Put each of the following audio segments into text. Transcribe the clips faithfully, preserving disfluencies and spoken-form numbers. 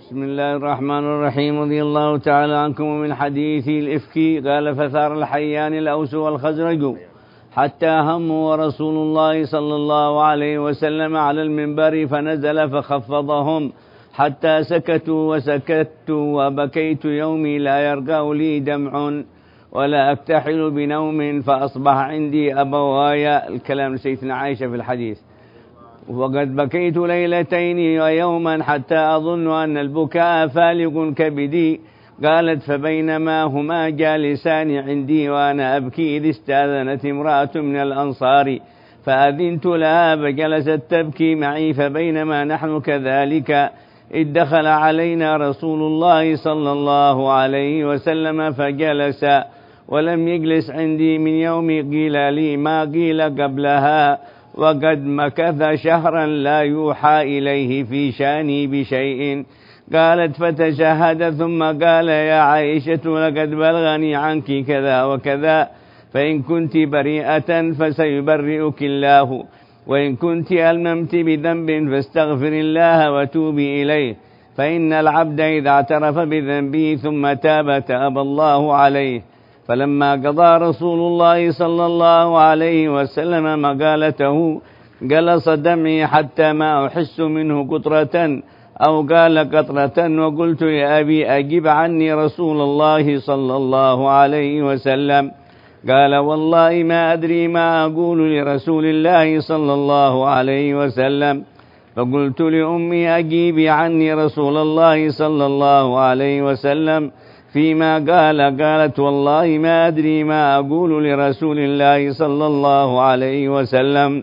بسم الله الرحمن الرحيم. رضي الله تعالى عنكم. من حديث الإفك قال: فثار الحيان الأوس والخزرج حتى هموا ورسول الله صلى الله عليه وسلم على المنبر فنزل فخفضهم حتى سكتوا وسكت وبكيت يومي لا يرقى لي دمع ولا أكتحل بنوم فأصبح عندي أبوايا. الكلام لسيدنا عائشة في الحديث. وقد بكيت ليلتين ويوما حتى أظن أن البكاء فالق كبدي. قالت: فبينما هما جالسان عندي وأنا أبكي إذ استأذنت امرأة من الأنصار فأذنت لها فجلست تبكي معي. فبينما نحن كذلك إذ دخل علينا رسول الله صلى الله عليه وسلم فجلس ولم يجلس عندي من يوم قيل لي ما قيل قبلها، وقد مكث شهرا لا يوحى إليه في شاني بشيء. قالت: فتشهد ثم قال: يا عائشة لقد بلغني عنك كذا وكذا، فإن كنت بريئة فسيبرئك الله، وإن كنت ألممت بذنب فاستغفر الله وتوبي إليه، فإن العبد إذا اعترف بذنبه ثم تاب تاب الله عليه. فلما قضى رسول الله صلى الله عليه وسلم مقالته قلص دمعي حتى ما أحس منه قطرة أو قال قطرة، وقلت: يا أبي أجب عني رسول الله صلى الله عليه وسلم. قال: والله ما أدري ما أقول لرسول الله صلى الله عليه وسلم. فقلت لأمي: أجيبي عني رسول الله صلى الله عليه وسلم فيما قال. قالت: والله ما أدري ما أقول لرسول الله صلى الله عليه وسلم.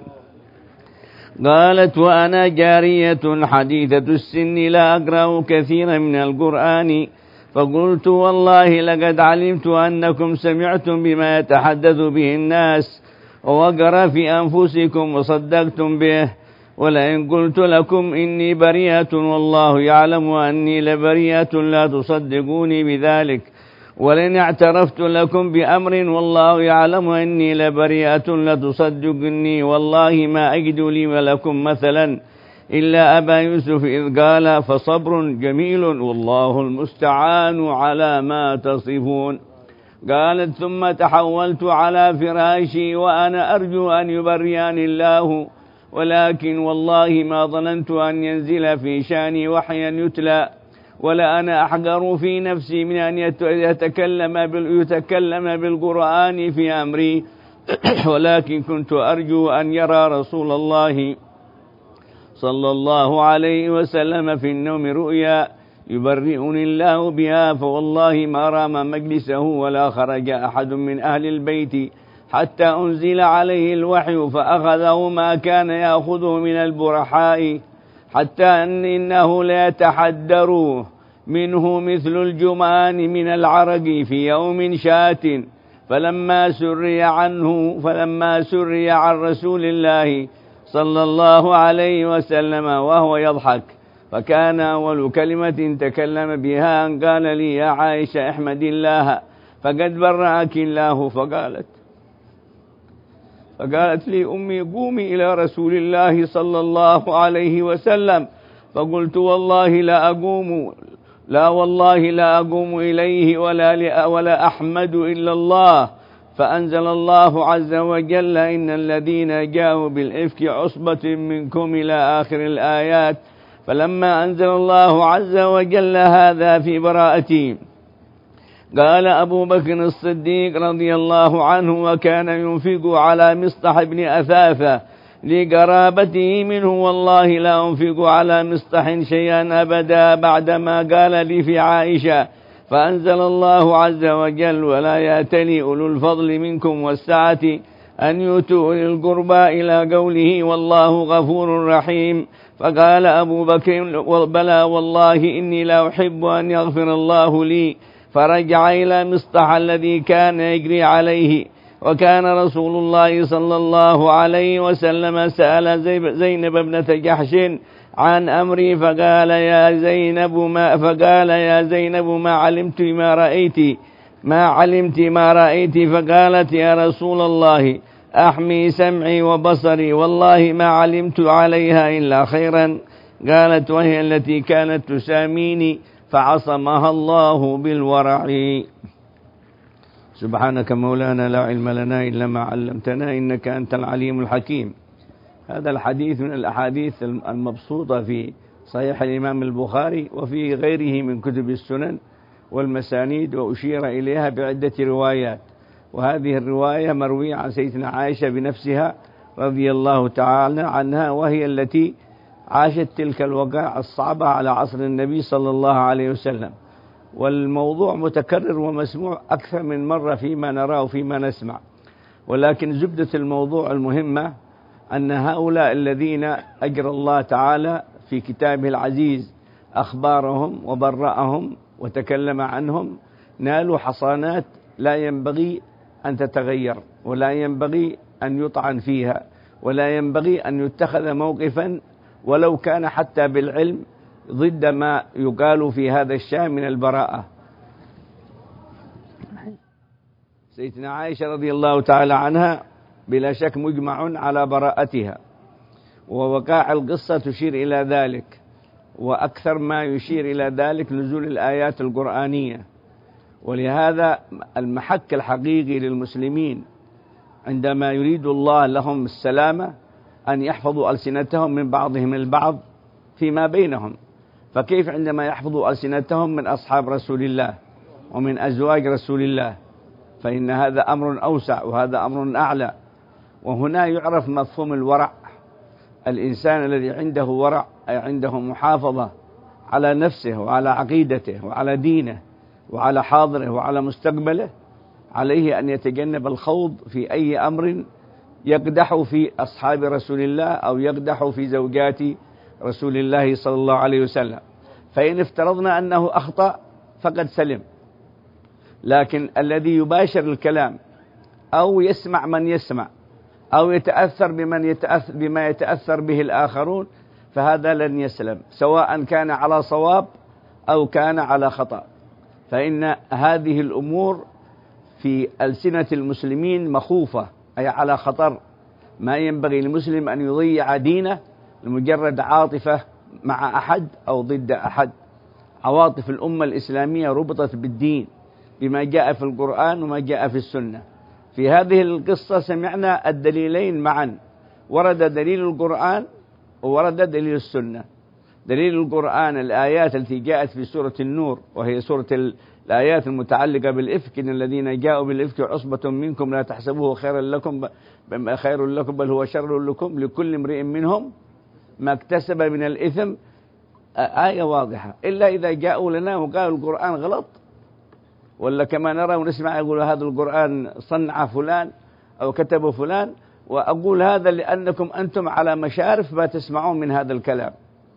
قالت: وأنا جارية حديثة السن لا أقرأ كثيرا من القرآن. فقلت: والله لقد علمت أنكم سمعتم بما يتحدث به الناس ووقر في أنفسكم وصدقتم به، ولئن قلت لكم إني بريئة والله يعلم أني لبريئة لا تصدقوني بذلك، ولئن اعترفت لكم بأمر والله يعلم أني لبريئة لا تصدقني، والله ما أجد لي ولكم مثلا إلا أبا يوسف إذ قال: فصبر جميل والله المستعان على ما تصفون. قالت: ثم تحولت على فراشي وأنا أرجو أن يبرئني الله، ولكن والله ما ظننت أن ينزل في شاني وحيا يتلى، ولا أنا أحقر في نفسي من أن يتكلم يتكلم بالقرآن في أمري، ولكن كنت أرجو أن يرى رسول الله صلى الله عليه وسلم في النوم رؤيا يبرئني الله بها، فوالله ما رام مجلسه ولا خرج أحد من أهل البيت حتى أنزل عليه الوحي فأخذه ما كان يأخذه من البرحاء، حتى أن إنه لا يتحدر منه مثل الجمان من العرق في يوم شات. فلما سري عنه فلما سري عن رسول الله صلى الله عليه وسلم وهو يضحك، فكان أول كلمة تكلم بها أن قال لي: يا عائشة احمد الله فقد برأك الله. فقالت فقالت لي أمي: قومي إلى رسول الله صلى الله عليه وسلم. فقلت: والله لا أقوم لا والله لا أقوم إليه ولا ولا أحمد إلا الله. فأنزل الله عز وجل: إن الذين جاءوا بالإفك عصبة منكم إلى آخر الآيات. فلما أنزل الله عز وجل هذا في براءتي قال أبو بكر الصديق رضي الله عنه: وكان ينفق على مصطح بن أثاثة لقرابته منه، والله لا أنفق على مصطح شيئا أبدا بعدما قال لي في عائشة. فأنزل الله عز وجل: ولا يأتلي أولو الفضل منكم والسعة أن يؤتوا أولي القربى إلى قوله: والله غفور رحيم. فقال أبو بكر: بلى والله إني لا أحب أن يغفر الله لي. فرجع إلى مصطح الذي كان يجري عليه. وكان رسول الله صلى الله عليه وسلم سأل زينب ابنة جحش عن أمري فقال يا زينب ما فقال يا زينب ما علمت ما رأيت ما علمت ما رأيت فقالت: يا رسول الله أحمي سمعي وبصري، والله ما علمت عليها إلا خيرا. قالت: وهي التي كانت تساميني فعصمها الله بالورع. سبحانك مولانا لا علم لنا إلا ما علمتنا إنك أنت العليم الحكيم. هذا الحديث من الأحاديث المبسوطة في صحيح الإمام البخاري وفي غيره من كتب السنن والمسانيد، وأشير إليها بعدة روايات، وهذه الرواية مروية عن سيدنا عائشة بنفسها رضي الله تعالى عنها، وهي التي عاشت تلك الوقائع الصعبة على عصر النبي صلى الله عليه وسلم. والموضوع متكرر ومسموع أكثر من مرة فيما نراه وفيما نسمع، ولكن زبدة الموضوع المهمة أن هؤلاء الذين أجرى الله تعالى في كتابه العزيز أخبارهم وبرأهم وتكلم عنهم نالوا حصانات لا ينبغي أن تتغير، ولا ينبغي أن يطعن فيها، ولا ينبغي أن يتخذ موقفا ولو كان حتى بالعلم ضد ما يقال في هذا الشأن من البراءة. سيدنا عائشة رضي الله تعالى عنها بلا شك مجمع على براءتها، ووقائع القصة تشير إلى ذلك، وأكثر ما يشير إلى ذلك نزول الآيات القرآنية. ولهذا المحك الحقيقي للمسلمين عندما يريد الله لهم السلامة أن يحفظوا ألسنتهم من بعضهم البعض فيما بينهم. فكيف عندما يحفظوا ألسنتهم من أصحاب رسول الله ومن أزواج رسول الله؟ فإن هذا أمر أوسع وهذا أمر أعلى. وهنا يعرف مفهوم الورع. الإنسان الذي عنده ورع أي عنده محافظة على نفسه وعلى عقيدته وعلى دينه وعلى حاضره وعلى مستقبله، عليه أن يتجنب الخوض في أي أمر يقدح في أصحاب رسول الله أو يقدح في زوجات رسول الله صلى الله عليه وسلم. فإن افترضنا أنه أخطأ فقد سلم، لكن الذي يباشر الكلام أو يسمع من يسمع أو يتأثر بمن يتأثر بما يتأثر به الآخرون فهذا لن يسلم، سواء كان على صواب أو كان على خطأ. فإن هذه الأمور في ألسنة المسلمين مخوفة، أي على خطر. ما ينبغي للمسلم أن يضيع دينه لمجرد عاطفة مع أحد أو ضد أحد. عواطف الأمة الإسلامية ربطت بالدين بما جاء في القرآن وما جاء في السنة. في هذه القصة سمعنا الدليلين معا، ورد دليل القرآن وورد دليل السنة. دليل القرآن الآيات التي جاءت في سورة النور، وهي سورة الآيات المتعلقة بالإفك: إن الذين جاءوا بالإفك عصبة منكم لا تحسبوه خيرا لكم خير لكم بل هو شر لكم لكل امرئ منهم ما اكتسب من الإثم. آية واضحة، إلا إذا جاءوا لنا وقالوا القرآن غلط، ولا كما نرى ونسمع يقول هذا القرآن صنع فلان أو كتب فلان. وأقول هذا لأنكم أنتم على مشارف ما تسمعون من هذا الكلام.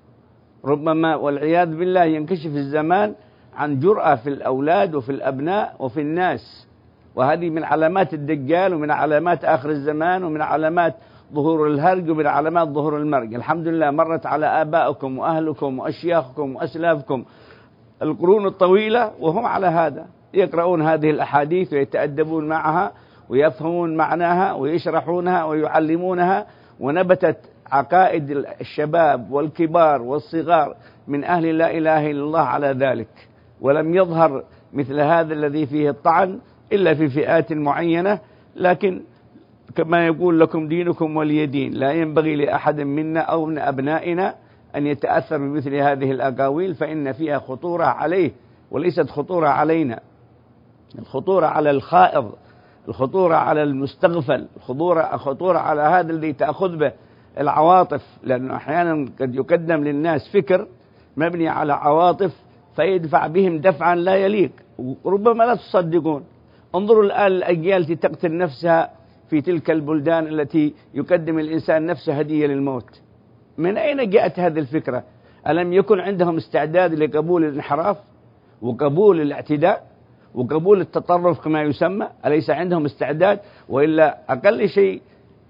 ربما والعياذ بالله ينكشف الزمان عن جرأة في الأولاد وفي الأبناء وفي الناس، وهذه من علامات الدجال ومن علامات آخر الزمان ومن علامات ظهور الهرج ومن علامات ظهور المرج. الحمد لله مرت على آبائكم وأهلكم وأشياخكم وأسلافكم القرون الطويلة وهم على هذا، يقرؤون هذه الأحاديث ويتأدبون معها ويفهمون معناها ويشرحونها ويعلمونها. ونبتت عقائد الشباب والكبار والصغار من أهل لا إله إلا الله على ذلك، ولم يظهر مثل هذا الذي فيه الطعن إلا في فئات معينة. لكن كما يقول لكم دينكم ولي دين، لا ينبغي لأحد منا أو من أبنائنا أن يتأثر بمثل هذه الأقاويل، فإن فيها خطورة عليه وليست خطورة علينا. الخطورة على الخائض، الخطورة على المستغفل، الخطورة خطورة على هذا الذي تأخذ به العواطف، لأنه أحيانا قد يقدم للناس فكر مبني على عواطف فيدفع بهم دفعا لا يليق، وربما لا تصدقون. انظروا الآن الأجيال التي تقتل نفسها في تلك البلدان التي يقدم الإنسان نفسه هدية للموت. من أين جاءت هذه الفكرة؟ ألم يكن عندهم استعداد لقبول الانحراف وقبول الاعتداء وقبول التطرف كما يسمى؟ أليس عندهم استعداد؟ وإلا أقل شيء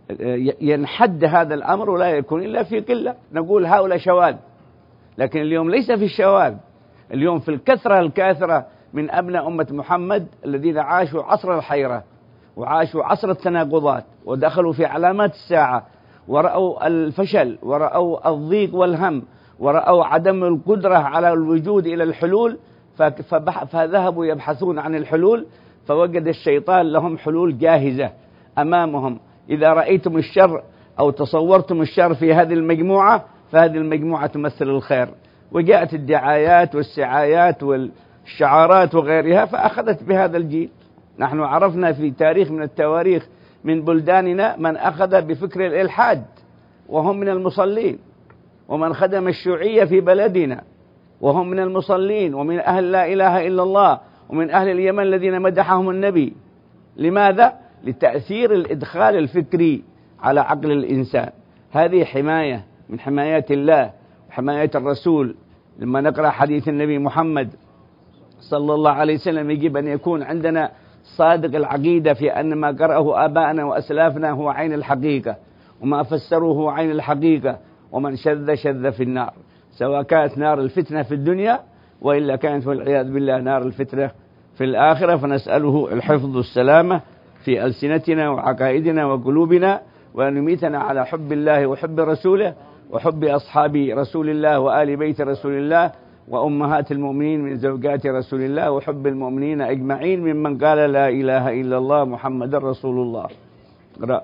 ينحد هذا الأمر ولا يكون إلا في قلة. نقول هؤلاء شواذ، لكن اليوم ليس في الشواذ، اليوم في الكثرة الكاثرة من أبناء أمة محمد الذين عاشوا عصر الحيرة وعاشوا عصر التناقضات ودخلوا في علامات الساعة ورأوا الفشل ورأوا الضيق والهم ورأوا عدم القدرة على الوجود إلى الحلول، فذهبوا يبحثون عن الحلول، فوجد الشيطان لهم حلول جاهزة أمامهم. إذا رأيتم الشر أو تصورتم الشر في هذه المجموعة، فهذه المجموعة تمثل الخير. وجاءت الدعايات والسعايات والشعارات وغيرها فأخذت بهذا الجيل. نحن عرفنا في تاريخ من التواريخ من بلداننا من أخذ بفكر الإلحاد وهم من المصلين، ومن خدم الشيوعية في بلدنا وهم من المصلين ومن أهل لا إله إلا الله، ومن أهل اليمن الذين مدحهم النبي. لماذا؟ لتأثير الإدخال الفكري على عقل الإنسان. هذه حماية من حمايات الله وحماية الرسول. لما نقرأ حديث النبي محمد صلى الله عليه وسلم يجب أن يكون عندنا صادق العقيدة في أن ما قرأه آباءنا وأسلافنا هو عين الحقيقة، وما فسروه هو عين الحقيقة، ومن شذ شذ في النار، سواء كانت نار الفتنة في الدنيا وإلا كانت والعياذ بالله نار الفتنة في الآخرة. فنسأله الحفظ والسلامة في ألسنتنا وعقائدنا وقلوبنا، وأن يميتنا على حب الله وحب رسوله وحب أصحاب رسول الله وآل بيت رسول الله وأمهات المؤمنين من زوجات رسول الله، وحب المؤمنين أجمعين ممن قال لا إله إلا الله محمد رسول الله. رأ.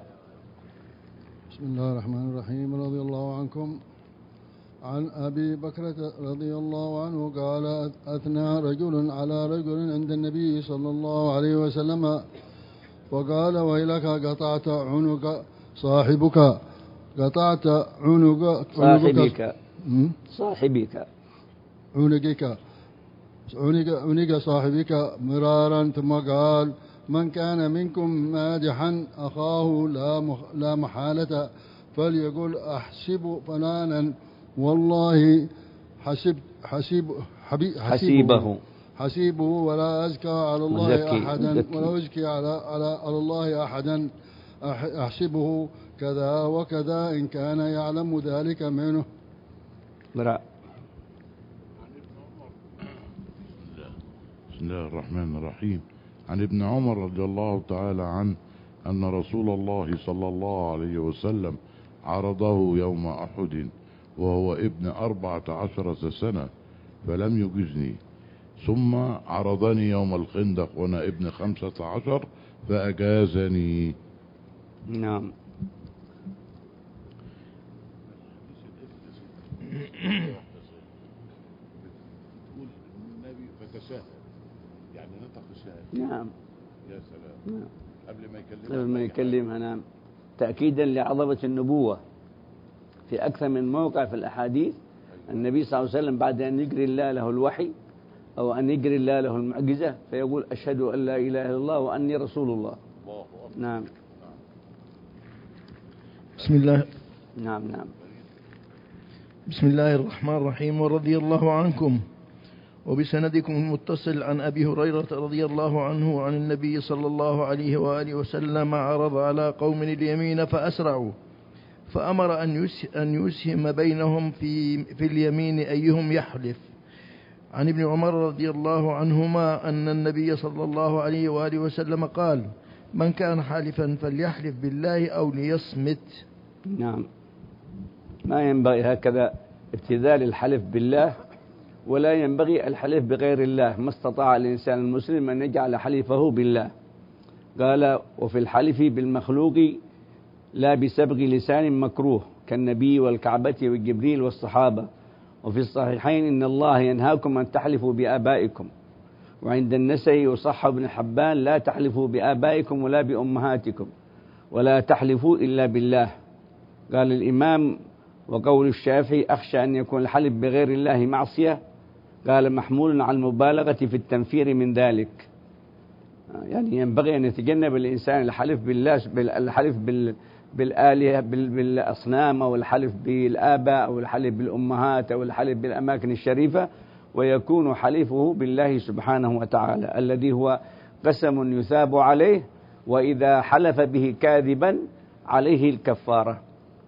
بسم الله الرحمن الرحيم. رضي الله عنكم عن أبي بكرة رضي الله عنه قال أثنى رجل على رجل عند النبي صلى الله عليه وسلم وقال ويلك قطعت عنق صاحبك قطعت عنق صاحبك صاحبك عنقك عنق عنق صاحبك مرارا. ثم قال من كان منكم مادحا أخاه لا لا محالة فليقل أحسب فلانا والله حسب حسب حبي حسيبه حسيبه ولا أزكى على الله مزكي أحدا مزكي ولا أزكي على على على الله أحدا أحسبه كذا وكذا إن كان يعلم ذلك منه. برا. بسم الله الرحمن الرحيم. عن ابن عمر رضي الله تعالى عنه أن رسول الله صلى الله عليه وسلم عرضه يوم أحد وهو ابن أربعة عشرة سنة فلم يجزني، ثم عرضني يوم الخندق وأنا ابن خمسة عشر فأجازني. نعم. تقول النبي فتساهل يعني نطق الشهادة. نعم. يا سلام. نعم. قبل ما يكلمها قبل ما يكلمها. نعم. تأكيدا لعظمة النبوة في أكثر من موقع في الأحاديث. النبي صلى الله عليه وسلم بعد أن يجري الله له الوحي أو أن يجري الله له المعجزة فيقول أشهد أن لا إله إلا الله وأني رسول الله. الله أكبر. نعم. بسم الله. نعم نعم. بسم الله الرحمن الرحيم. ورضي الله عنكم وبسندكم المتصل عن أبي هريرة رضي الله عنه عن النبي صلى الله عليه وآله وسلم عرض على قوم اليمين فأسرعوا فأمر أن يسهم بينهم في, في اليمين أيهم يحلف. عن ابن عمر رضي الله عنهما أن النبي صلى الله عليه وآله وسلم قال من كان حالفا فليحلف بالله أو ليصمت. نعم. ما ينبغي هكذا ابتذال الحلف بالله، ولا ينبغي الحلف بغير الله. ما استطاع الإنسان المسلم أن يجعل حليفه بالله. قال وفي الحلف بالمخلوق لا بسبغ لسان مكروه كالنبي والكعبة والجبريل والصحابة. وفي الصحيحين إن الله ينهاكم أن تحلفوا بآبائكم. وعند النسائي وصح ابن حبان لا تحلفوا بآبائكم ولا بأمهاتكم ولا تحلفوا إلا بالله. قال الإمام وقول الشافعي أخشى أن يكون الحلف بغير الله معصية. قال محمول على المبالغة في التنفير من ذلك، يعني ينبغي أن يتجنب الإنسان الحلف بالله الحلف بال بالآلهة بالأصنام أو الحلف بالآباء أو الحلف بالأمهات أو الحلف بالأماكن الشريفة، ويكون حليفه بالله سبحانه وتعالى الذي هو قسم يثاب عليه، وإذا حلف به كاذبا عليه الكفارة.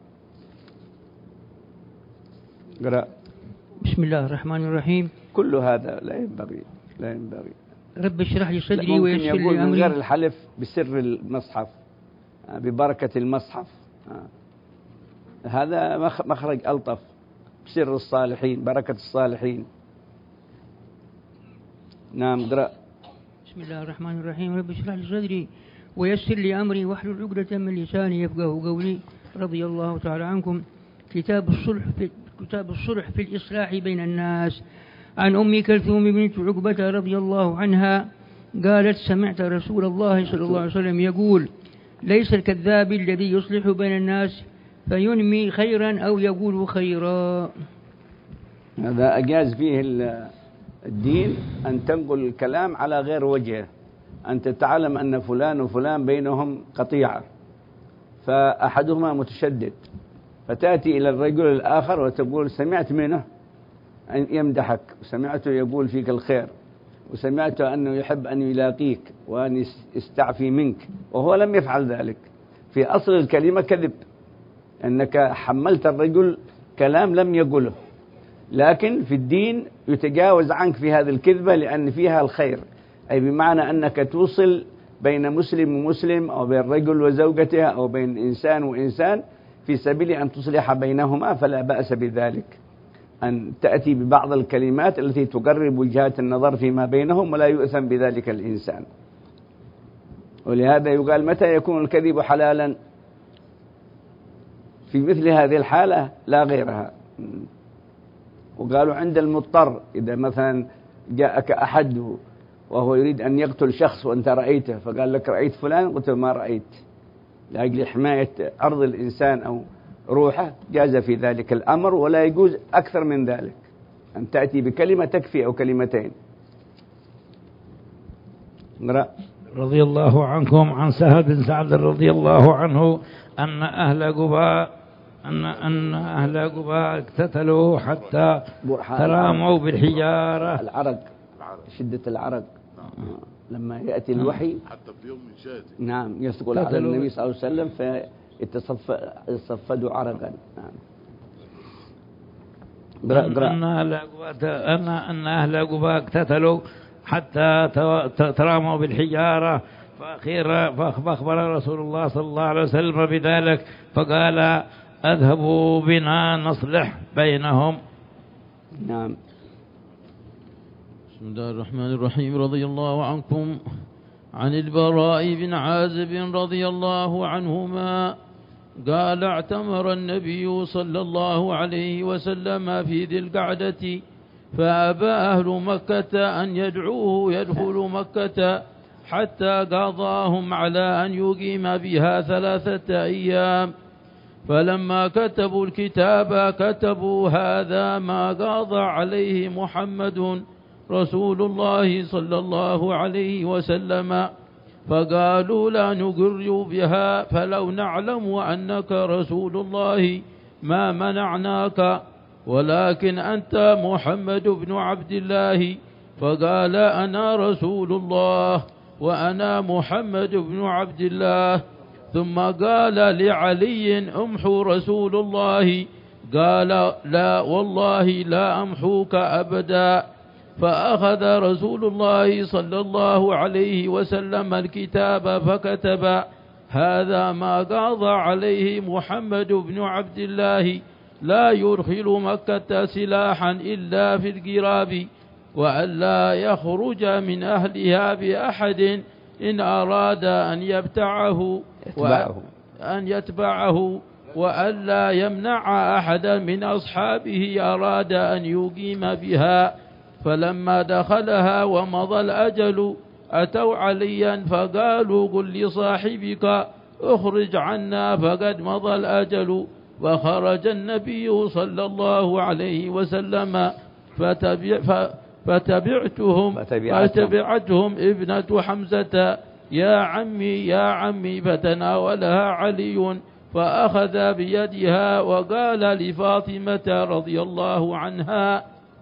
قرأ. بسم الله الرحمن الرحيم. كل هذا لا ينبغي لا ينبغي رب اشرح لي صدري ممكن ويسر يقول لي من أمري. غير الحلف بسر المصحف ببركة المصحف، هذا مخرج ألطف. بسر الصالحين، بركة الصالحين. نعم اقرأ. بسم الله الرحمن الرحيم. رب اشرح لي صدري ويسر لي أمري واحلل عقدة من لساني يفقهوا قولي. رضي الله تعالى عنكم. كتاب الصلح في كتاب الصلح في الإصلاح بين الناس. عن أم كلثوم بنت عقبة رضي الله عنها قالت: سمعت رسول الله صلى الله عليه وسلم يقول: ليس الكذاب الذي يصلح بين الناس فينمي خيرا أو يقول خيرا. هذا أجاز فيه الدين أن تنقل الكلام على غير وجهه. أنت تعلم أن فلان وفلان بينهم قطيعة، فأحدهما متشدد، فتأتي إلى الرجل الآخر وتقول: سمعت منه أن يمدحك، وسمعته يقول فيك الخير، وسمعته أنه يحب أن يلاقيك وأن يستعفي منك، وهو لم يفعل ذلك. في أصل الكلمة كذب، أنك حملت الرجل كلام لم يقوله، لكن في الدين يتجاوز عنك في هذه الكذبة لأن فيها الخير، أي بمعنى أنك توصل بين مسلم ومسلم، أو بين رجل وزوجته، أو بين إنسان وإنسان، في سبيل أن تصلح بينهما، فلا بأس بذلك أن تأتي ببعض الكلمات التي تقرب وجهات النظر فيما بينهم، ولا يؤثم بذلك الإنسان. ولهذا يقال: متى يكون الكذب حلالا؟ في مثل هذه الحالة لا غيرها. وقالوا: عند المضطر، إذا مثلا جاءك أحد وهو يريد أن يقتل شخص وأنت رأيته، فقال لك: رأيت فلان؟ قلت: ما رأيت، لأجل حماية عرض الإنسان أو روحه، جاز في ذلك الأمر، ولا يجوز أكثر من ذلك، أن تأتي بكلمة تكفي أو كلمتين. نرى. رضي الله عنكم. عن سهل بن سعد رضي الله عنه أن أهل قباء أن أن أهل قباء اقتتلوا حتى تراموا بالحجارة. العرق، شدة العرق لما يأتي الوحي حتى في يوم من شهده، نعم، يثقل على النبي صلى الله عليه وسلم فيتصفدوا عرقا. نعم. أن أهل قباء أن أن أهل قباء اقتتلوا حتى تراموا بالحجارة، فأخيرا فأخبر رسول الله صلى الله عليه وسلم بذلك، فقال: اذهبوا بنا نصلح بينهم. نعم. بسم الله الرحمن الرحيم. رضي الله عنكم. عن البراء بن عازب رضي الله عنهما قال: اعتمر النبي صلى الله عليه وسلم في ذي القعدة، فأبى أهل مكة أن يدعوه يدخل مكة حتى قاضاهم على أن يقيم بها ثلاثة أيام. فلما كتبوا الكتاب كتبوا: هذا ما قاضى عليه محمد رسول الله صلى الله عليه وسلم. فقالوا: لا نقر بها، فلو نعلم أنك رسول الله ما منعناك، ولكن أنت محمد بن عبد الله. فقال: أنا رسول الله وأنا محمد بن عبد الله. ثم قال لعلي: امحو رسول الله. قال: لا والله لا أمحوك أبدا. فأخذ رسول الله صلى الله عليه وسلم الكتاب فكتب: هذا ما قاضى عليه محمد بن عبد الله، لا يدخل مكة سلاحا إلا في القراب، وألا يخرج من أهلها بأحد إن أراد أن يبتعه أن يتبعه، وألا يمنع أحدا من أصحابه أراد أن يقيم بها. فلما دخلها ومضى الأجل أتوا عليا فقالوا: قل لصاحبك اخرج عنا فقد مضى الأجل. وخرج النبي صلى الله عليه وسلم فتبع فتبعتهم فتبعتهم ابنة حمزة: يا عمي يا عمي. فتناولها علي فأخذ بيدها وقال لفاطمة رضي الله عنها: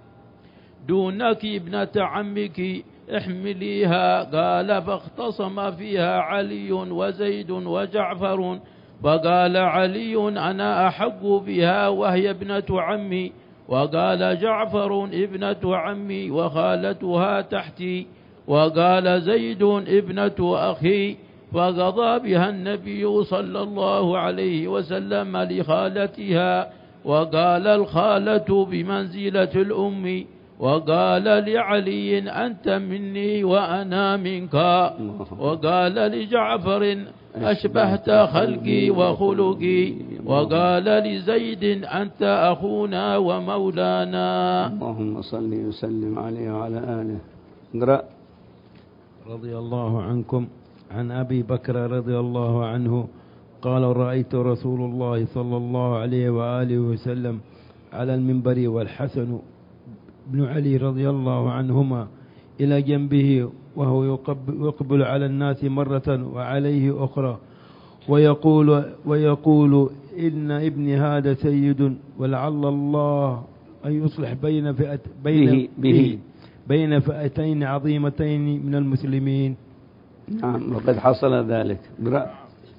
دونك ابنة عمك احمليها. قال: فاختصم فيها علي وزيد وجعفر، فقال علي: أنا أحق بها وهي ابنة عمي. وقال جعفر: ابنة عمي وخالتها تحتي. وقال زيد: ابنة أخي. فقضى بها النبي صلى الله عليه وسلم لخالتها، وقال الخالة بمنزلة الأم، وقال لعلي أنت مني وأنا منك، وقال لجعفر أشبهت خلقي وخلقي، وقال لزيد أنت أخونا ومولانا. اللهم صل وسلم عليه وعلى آله. اقرأ. رضي الله عنكم عن أبي بكر رضي الله عنه قال رأيت رسول الله صلى الله عليه وآله وسلم على المنبر والحسن بن علي رضي الله عنهما إلى جنبه وهو يقبل على الناس مرة وعليه أخرى، ويقول, ويقول إن ابني هذا سيد، ولعل الله أن يصلح بين فئة بين به, به بين فئتين عظيمتين من المسلمين. نعم، وقد حصل ذلك. اقرأ.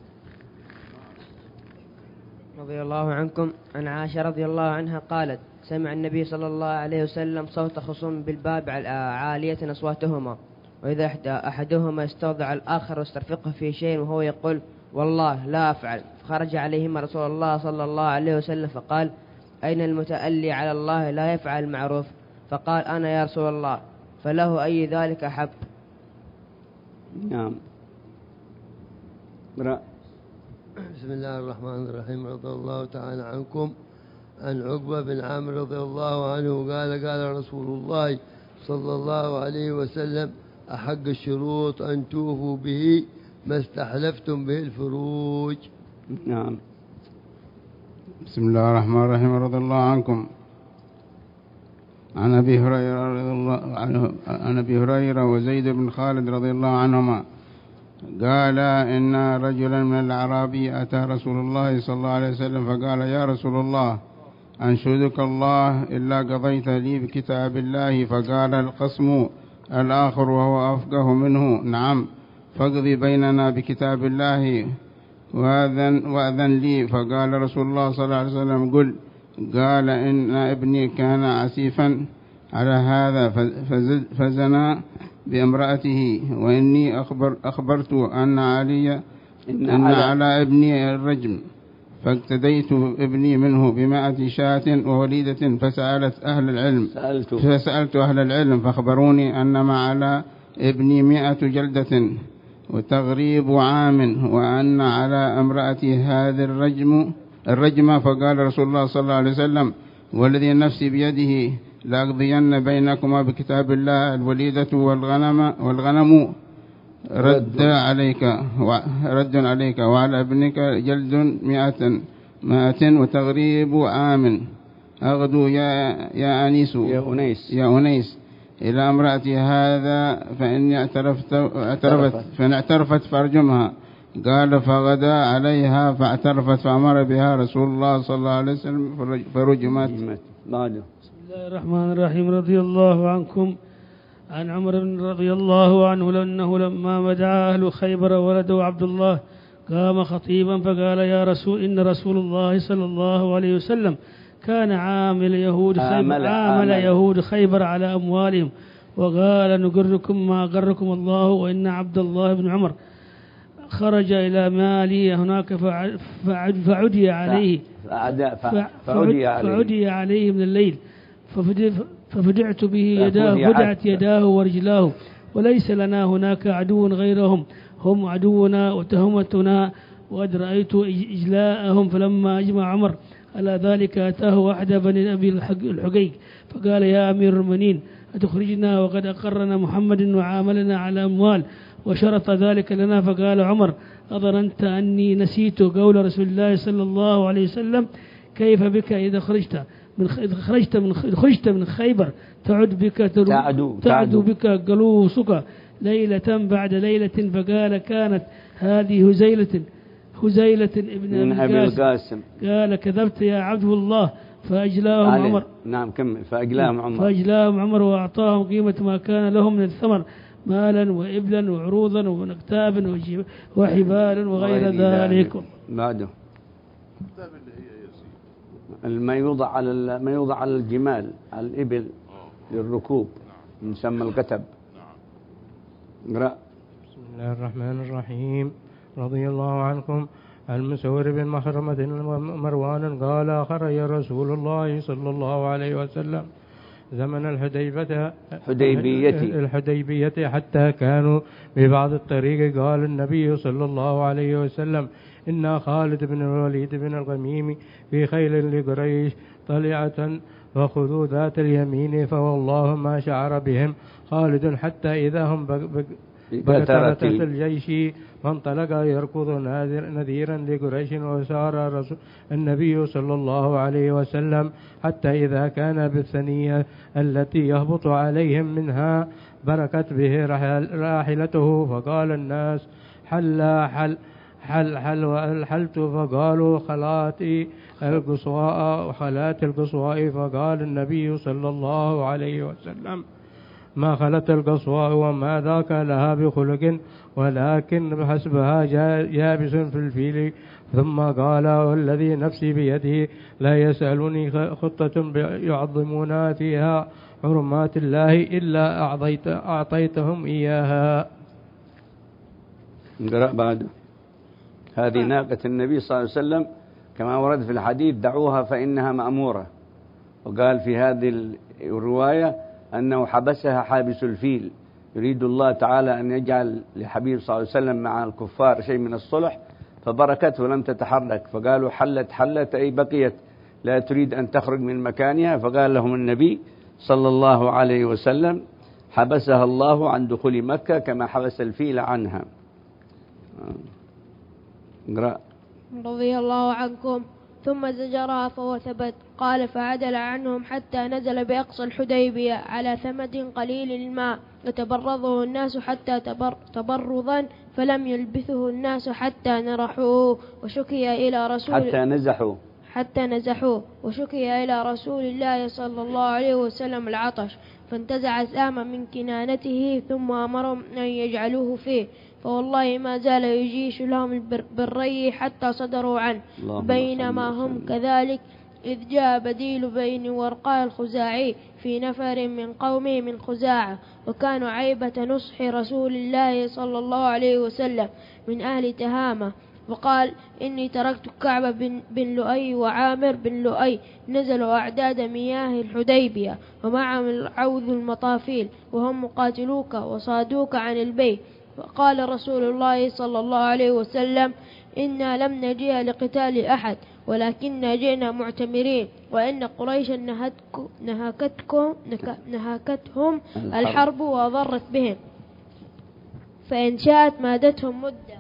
رضي الله عنكم عن عائشة رضي الله عنها قالت: سمع النبي صلى الله عليه وسلم صوت خصوم بالباب عالية أصواتهما، وإذا أحدهما استوضع الآخر واسترفقه في شيء وهو يقول: والله لا أفعل. فخرج عليهما رسول الله صلى الله عليه وسلم فقال: أين المتألي على الله لا يفعل المعروف؟ فقال: أنا يا رسول الله. فله أي ذلك أحب. نعم. اقرأ. بسم الله الرحمن الرحيم. رضي الله تعالى عنكم عن عقبة بن عامر رضي الله عنه قال: قال رسول الله صلى الله عليه وسلم: أحق الشروط أن توفوا به ما استحلفتم به الفروج. نعم. بسم الله الرحمن الرحيم. رضي الله عنكم عن أبي هريرة رضي الله عنه عن أبي هريرة وزيد بن خالد رضي الله عنهما قال: إن رجلا من الأعراب أتى رسول الله صلى الله عليه وسلم فقال: يا رسول الله، أنشدك الله إلا قضيت لي بكتاب الله. فقال القسم الآخر وهو أفقه منه: نعم، فاقضي بيننا بكتاب الله وأذن, وأذن لي. فقال رسول الله صلى الله عليه وسلم: قل. قال: إن ابني كان عسيفا على هذا فزنى بامرأته، وإني أخبر أخبرت أن علي إن, إن على, على ابني الرجم، فاقتديت ابني منه بمائة شاة ووليدة. فسألت أهل العلم سألت. فسألت أهل العلم فأخبروني أن ما على ابني مائة جلدة وتغريب عام، وأن على امرأتي هذا الرجم الرجمة. فقال رسول الله صلى الله عليه وسلم: والذي نفسي بيده لأقضين بينكما بكتاب الله الوليدة والغنم والغنم رد عليك رد عليك وعلى ابنك جلد مئة مائة وتغريب عام. أغدو يا يا أنيس يا أنيس يا أنيس إلى امرأتي هذا فإني اعترفت اعترفت فإن اعترفت فارجمها. قال: فغدا عليها فاعترفت فأمر بها رسول الله صلى الله عليه وسلم فرجمت. بسم الله الرحمن الرحيم. رضي الله عنكم عن عمر بن رضي الله عنه لأنه لما مدعا أهل خيبر ولده عبد الله قام خطيبا فقال: يا رسول إن رسول الله صلى الله عليه وسلم كان عامل يهود خيبر, عامل يهود خيبر على أموالهم، وقال: نقركم ما قركم الله، وإن عبد الله بن عمر خرج إلى مالي هناك فعدي عليه فعدي عليه من الليل ففدعت به يداه فدعت يداه ورجلاه، وليس لنا هناك عدو غيرهم، هم عدونا وتهمتنا، وقد رأيت إجلاءهم. فلما أجمع عمر على ذلك أتاه أحد بني أبي الحقيق فقال: يا أمير المؤمنين، أتخرجنا وقد أقرنا محمد وعاملنا على أموال وشرط ذلك لنا؟ فقال عمر: أظننت أني نسيت قول رسول الله صلى الله عليه وسلم: كيف بك إذا خرجت من إذا خرجت من خرجت من خيبر تعد بك تعدو, تعدو بك جلوسك ليلة بعد ليلة. فقال: كانت هذه هزيلة هزيلة ابن أبي القاسم. قال: كذبت يا عبد الله. فأجلاهم عمر. نعم كمل. فأجلاهم عمر فأجلاهم عمر وأعطاهم قيمة ما كان لهم من الثمر، مالا وإبلا وعروضا ونكتاب وحبال وغير ذلك. بعده ما يوضع على ما يوضع على الجمال، على الإبل للركوب، يسمى الكتب. اقرأ. بسم الله الرحمن الرحيم. رضي الله عنكم عن مسور بن مخرمة مروان قال خرج رسول الله صلى الله عليه وسلم زمن الحديبية حديبية الحديبية حتى كانوا ببعض الطريق. قال النبي صلى الله عليه وسلم إن خالد بن الوليد بن الغميم في خيل لقريش طلعة فخذوا ذات اليمين، فوالله ما شعر بهم خالد حتى إذا هم بكثرة الجيش فانطلق يركض نذيرا لقريش. وسار رسول النبي صلى الله عليه وسلم حتى إذا كان بالثنية التي يهبط عليهم منها بركت به راحلته، فقال الناس حل حل حل حل وألحلت، فقالوا خلاتي القصواء وخلات القصواء، فقال النبي صلى الله عليه وسلم ما خلت القصواء وما ذاك لها بخلق، ولكن حسبها يابس في الفيل. ثم قال والذي نفسي بيده لا يسألني خطة يعظمون فيها حرمات الله إلا أعطيت أعطيتهم إياها. نقرأ بعد. هذه ناقة النبي صلى الله عليه وسلم كما ورد في الحديث دعوها فإنها مأمورة. وقال في هذه الرواية أنه حبسها حابس الفيل، يريد الله تعالى أن يجعل لحبيب صلى الله عليه وسلم مع الكفار شيء من الصلح، فبركته ولم تتحرك، فقالوا حلت حلت أي بقيت لا تريد أن تخرج من مكانها. فقال لهم النبي صلى الله عليه وسلم حبسها الله عن دخول مكة كما حبس الفيل عنها. اقرأ. رضي الله عنكم. ثم زجرها فوثبت. قال فعدل عنهم حتى نزل بأقصى الحديبية على ثمد قليل الماء يتبرضه الناس حتى تبر تبرضا، فلم يلبثه الناس حتى نرحوه وشكي إلى رسول حتى نزحوا حتى نزحوه وشكي إلى رسول الله صلى الله عليه وسلم العطش، فانتزع ساما من كنانته ثم أمرهم أن يجعلوه فيه، فوالله ما زال يجيش لهم بالري حتى صدروا عنه. بينما هم كذلك إذ جاء بديل بين ورقاء الخزاعي في نفر من قومه من خزاعة، وكانوا عيبة نصح رسول الله صلى الله عليه وسلم من أهل تهامة، وقال إني تركت كعب بن, بن لؤي وعامر بن لؤي نزلوا أعداد مياه الحديبية ومعهم العوذ المطافيل وهم مقاتلوك وصادوك عن البيت. فقال رسول الله صلى الله عليه وسلم إنا لم نجيء لقتال أحد ولكننا جئنا معتمرين، وإن قريشا نهكتكم نهكتهم الحرب وضرت بهم، فإن شاءت مادتهم مدة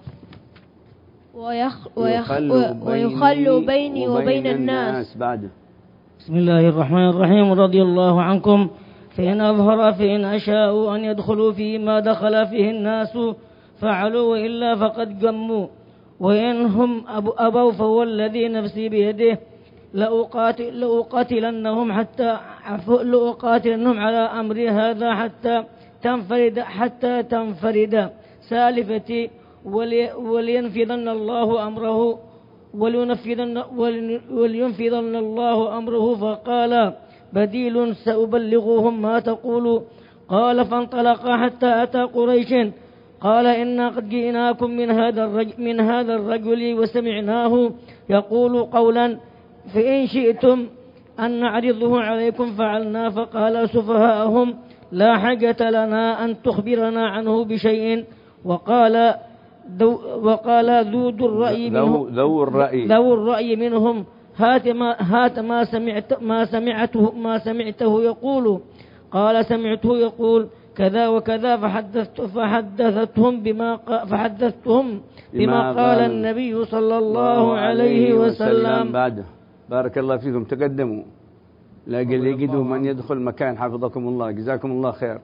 ويخ ويخ ويخلوا بيني وبين الناس. بعد. بسم الله الرحمن الرحيم. رضي الله عنكم. فإن أظهر فإن أشاءوا أن يدخلوا فيما دخل فيه الناس فعلوا، وإلا فقد جموا، وإن هم أبوا فهو الذي نفسي بيده لأقاتل لأقاتلنهم حتى لأقاتلنهم على أمر هذا حتى تنفرد حتى تنفرد سالفتي، ولينفذن الله أمره ولينفذن ولينفذن الله أمره. فقال بديل سأبلغهم ما تقول. قال فانطلق حتى أتى قريش. قال إنا قد جئناكم من هذا الرجل, من هذا الرجل وسمعناه يقول قولا فإن شئتم أن نعرضه عليكم فعلنا. فقال سفهاءهم لا حاجة لنا أن تخبرنا عنه بشيء. وقال ذو وقال ذو الرأي منهم ذو الرأي ذو الرأي منهم هات ما هات ما سمعت ما سمعته ما سمعته يقول. قال سمعته يقول كذا وكذا، فحدثت فحدثتهم بما فحدثتهم بما قال النبي صلى الله عليه وسلم. بعد. بارك الله فيكم. تقدموا لاقل يجدوا من يدخل مكان. حفظكم الله، جزاكم الله خير.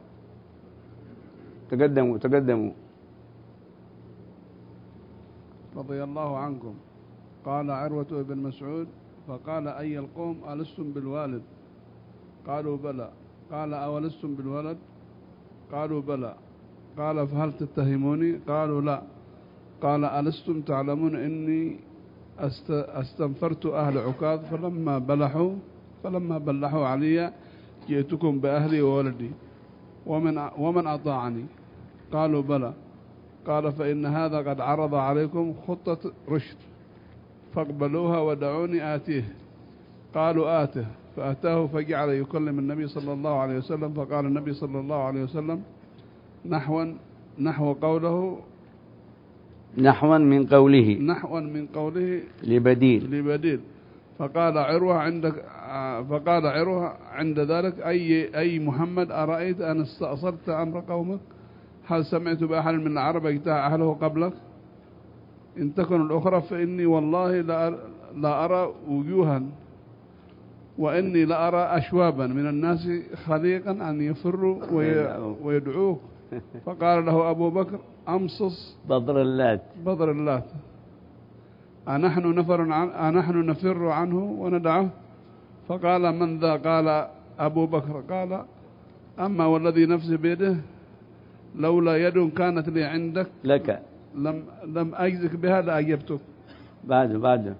تقدموا تقدموا. رضي الله عنكم. قال عروة بن مسعود فقال أي القوم ألستم بالوالد؟ قالوا بلى. قال أولستم بالولد؟ قالوا بلى. قال فهل تتهموني؟ قالوا لا. قال ألستم تعلمون إني استنفرت أهل عكاظ فلما بلحوا فلما بلحوا علي جئتكم بأهلي وولدي ومن ومن أطاعني؟ قالوا بلى. قال فإن هذا قد عرض عليكم خطة رشد فاقبلوها ودعوني آتيه. قالوا آته، فأتاه فجعل يكلم النبي صلى الله عليه وسلم. فقال النبي صلى الله عليه وسلم نحوا نحو قوله نحوا من قوله نحوا من قوله لبديل لبديل. فقال عروة عندك فقال عروة عند ذلك أي أي محمد أرأيت أن استأصلت أمر قومك؟ هل سمعت بأحد من العرب اجتاع أهله قبلك؟ إن تكن الأخرى فإني والله لا, لا أرى وجوها وإني لا أرى أشوابا من الناس خليقا أن يفروا ويدعوك. فقال له أبو بكر أمصص بدر اللات بدر اللات أنحن نفر عن أنحن نفر عنه وندعه؟ فقال من ذا؟ قال أبو بكر. قال أما والذي نفسي بيده لولا يد كانت لي عندك لك لم لم أجزك بها لأجبتك. بعده بعده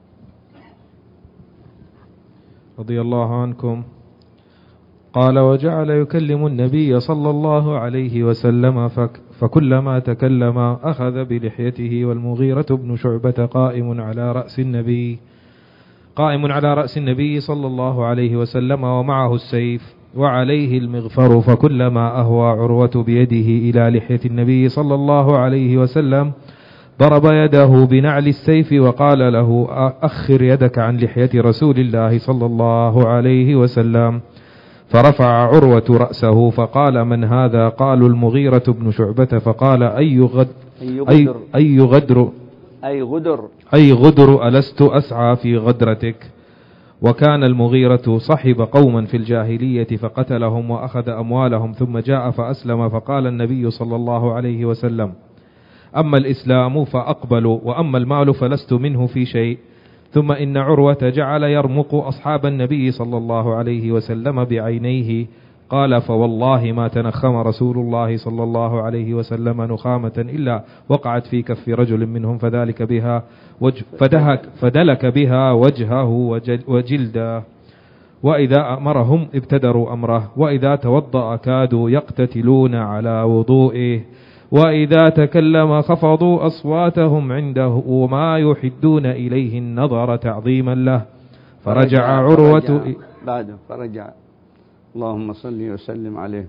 رضي الله عنكم قال وجعل يكلم النبي صلى الله عليه وسلم فك فكلما تكلم أخذ بلحيته. والمغيرة بن شعبة قائم على رأس النبي قائم على رأس النبي صلى الله عليه وسلم ومعه السيف وعليه المغفر. فكلما أهوى عروة بيده إلى لحية النبي صلى الله عليه وسلم ضرب يده بنعل السيف وقال له أخر يدك عن لحية رسول الله صلى الله عليه وسلم. فرفع عروة رأسه فقال من هذا؟ قالوا المغيرة بن شعبة. فقال أي غدر أي, أي غدر أي غدر أي غدر ألست أسعى في غدرتك؟ وكان المغيرة صحب قوما في الجاهلية فقتلهم وأخذ أموالهم ثم جاء فأسلم. فقال النبي صلى الله عليه وسلم أما الإسلام فأقبل وأما المال فلست منه في شيء. ثم إن عروة جعل يرمق أصحاب النبي صلى الله عليه وسلم بعينيه. قال فوالله ما تنخم رسول الله صلى الله عليه وسلم نخامة إلا وقعت في كف رجل منهم فذلك بها وجه فدهك فدلك بها وجهه وجلده. وإذا أمرهم ابتدروا أمره وإذا توضأ كادوا يقتتلون على وضوئه وإذا تكلم خفضوا أصواتهم عنده وما يحدون إليه النظر تعظيما له. فرجع عروة فرجع بعده فرجع اللهم صل وسلم عليه.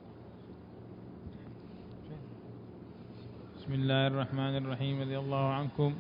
بسم الله الرحمن الرحيم. رضي الله عنكم.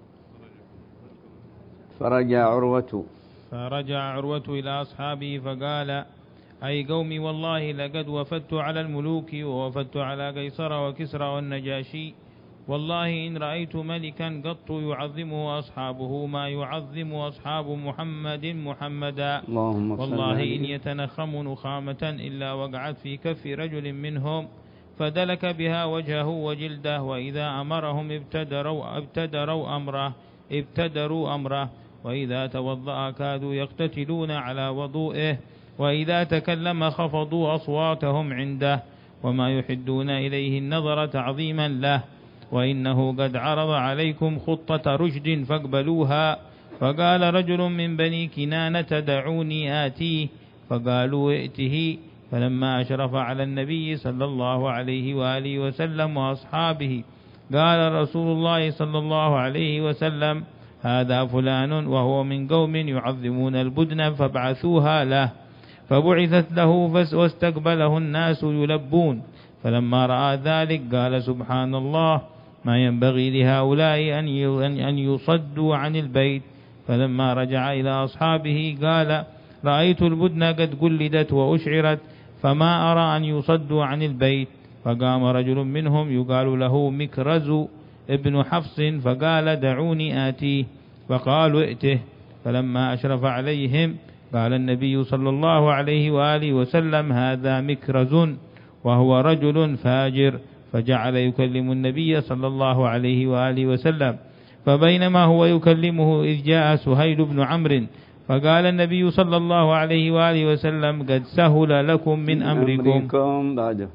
فرجع عروة فرجع عروة إلى أصحابه فقال أي قومي والله لقد وفدت على الملوك ووفدت على قيصر وكسرى والنجاشي والله إن رأيت ملكا قط يعظمه أصحابه ما يعظم أصحاب محمد محمدا والله إن يتنخم نخامة إلا وقعت في كف رجل منهم فدلك بها وجهه وجلده وإذا أمرهم ابتدروا, ابتدروا أمره ابتدروا أمره وإذا توضأ كادوا يقتتلون على وضوئه وإذا تكلم خفضوا أصواتهم عنده وما يحدون إليه النظر تعظيما له وإنه قد عرض عليكم خطة رشد فاقبلوها. فقال رجل من بني كنانة دعوني آتيه فقالوا ائته. فلما أشرف على النبي صلى الله عليه وآله وسلم وأصحابه قال رسول الله صلى الله عليه وسلم هذا فلان وهو من قوم يعظمون البدن فابعثوها له. فبعثت له واستقبله الناس يلبون. فلما رأى ذلك قال سبحان الله ما ينبغي لهؤلاء أن يصدوا عن البيت. فلما رجع إلى أصحابه قال رأيت البدن قد قلدت وأشعرت فما أرى أن يصدوا عن البيت. فقام رجل منهم يقال له مكرز ابن حفص فقال دعوني آتيه. فقالوا ائته. فلما أشرف عليهم قال النبي صلى الله عليه وآله وسلم هذا مكرز وهو رجل فاجر. فجعل يكلم النبي صلى الله عليه وآله وسلم. فبينما هو يكلمه إذ جاء سهيل بن عمرو فقال النبي صلى الله عليه وآله وسلم قد سهل لكم من أمركم. بعده.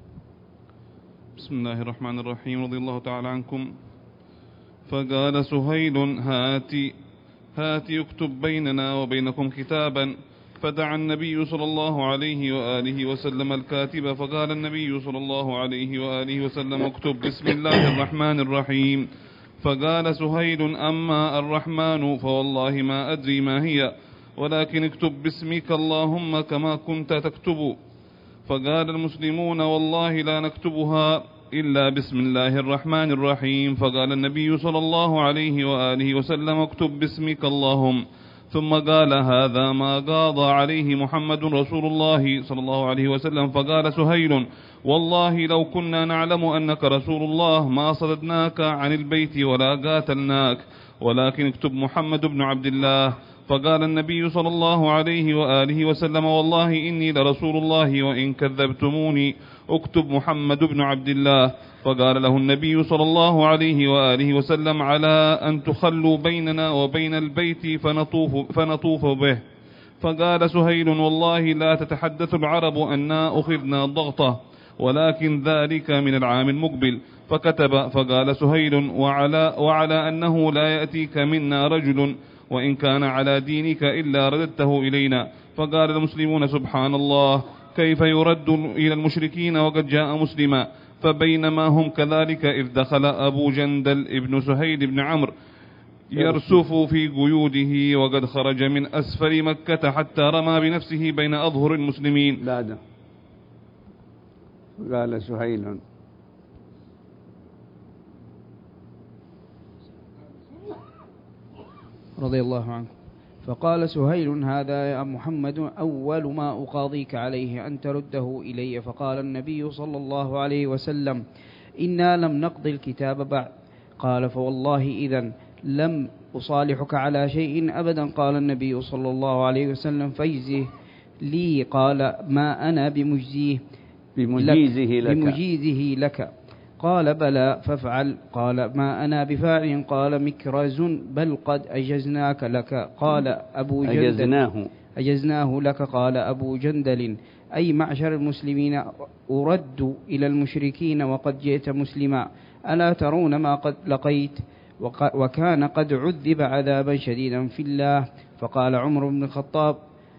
بسم الله الرحمن الرحيم. رضي الله تعالى عنكم. فقال سهيل هاتي هاتي يكتب بيننا وبينكم كتابا. فدعا النبي صلى الله عليه وآله وسلم الكاتب. فقال النبي صلى الله عليه وآله وسلم اكتب بسم الله الرحمن الرحيم فقال سهيل أما الرحمن فوالله ما أدري ما هي، ولكن اكتب باسمك اللهم كما كنت تكتب. فقال المسلمون والله لا نكتبها إلا بسم الله الرحمن الرحيم. فقال النبي صلى الله عليه وآله وسلم اكتب باسمك اللهم. ثم قال هذا ما قاضى عليه محمد رسول الله صلى الله عليه وسلم. فقال سهيل والله لو كنا نعلم أنك رسول الله ما صددناك عن البيت ولا قاتلناك، ولكن اكتب محمد بن عبد الله. فقال النبي صلى الله عليه وآله وسلم والله إني لرسول الله وإن كذبتموني اكتب محمد بن عبد الله. فقال له النبي صلى الله عليه وآله وسلم على أن تخلوا بيننا وبين البيت فنطوف, فنطوف به. فقال سهيل والله لا تتحدث العرب أننا أخذنا ضغطه، ولكن ذلك من العام المقبل. فكتب. فقال سهيل وعلى, وعلى أنه لا يأتيك منا رجل وإن كان على دينك إلا رددته إلينا. فقال المسلمون سبحان الله كيف يرد إلى المشركين وقد جاء مسلما. فبينما هم كذلك إذ دخل أبو جندل ابن سهيل بن عمرو يرسف في قيوده وقد خرج من أسفل مكة حتى رمى بنفسه بين أظهر المسلمين. لا ده قال سهيل رضي الله عنه. فقال سهيل هذا يا محمد أول ما أقاضيك عليه أن ترده إلي. فقال النبي صلى الله عليه وسلم إنا لم نقض الكتاب بعد. قال فوالله إذن لم أصالحك على شيء أبدا. قال النبي صلى الله عليه وسلم فاجزه لي. قال ما أنا بمجزيه بمجيزه لك, بمجيزه لك. قال بلى فافعل. قال ما أنا بفاعل. قال مكرز بل قد أجزناك لك. قال أبو جندل أجزناه, أجزناه لك. قال أبو جندل أي معشر المسلمين أرد إلى المشركين وقد جئت مسلما، ألا ترون ما قد لقيت؟ وكان قد عذب عذابا شديدا في الله. فقال عمر بن الخطاب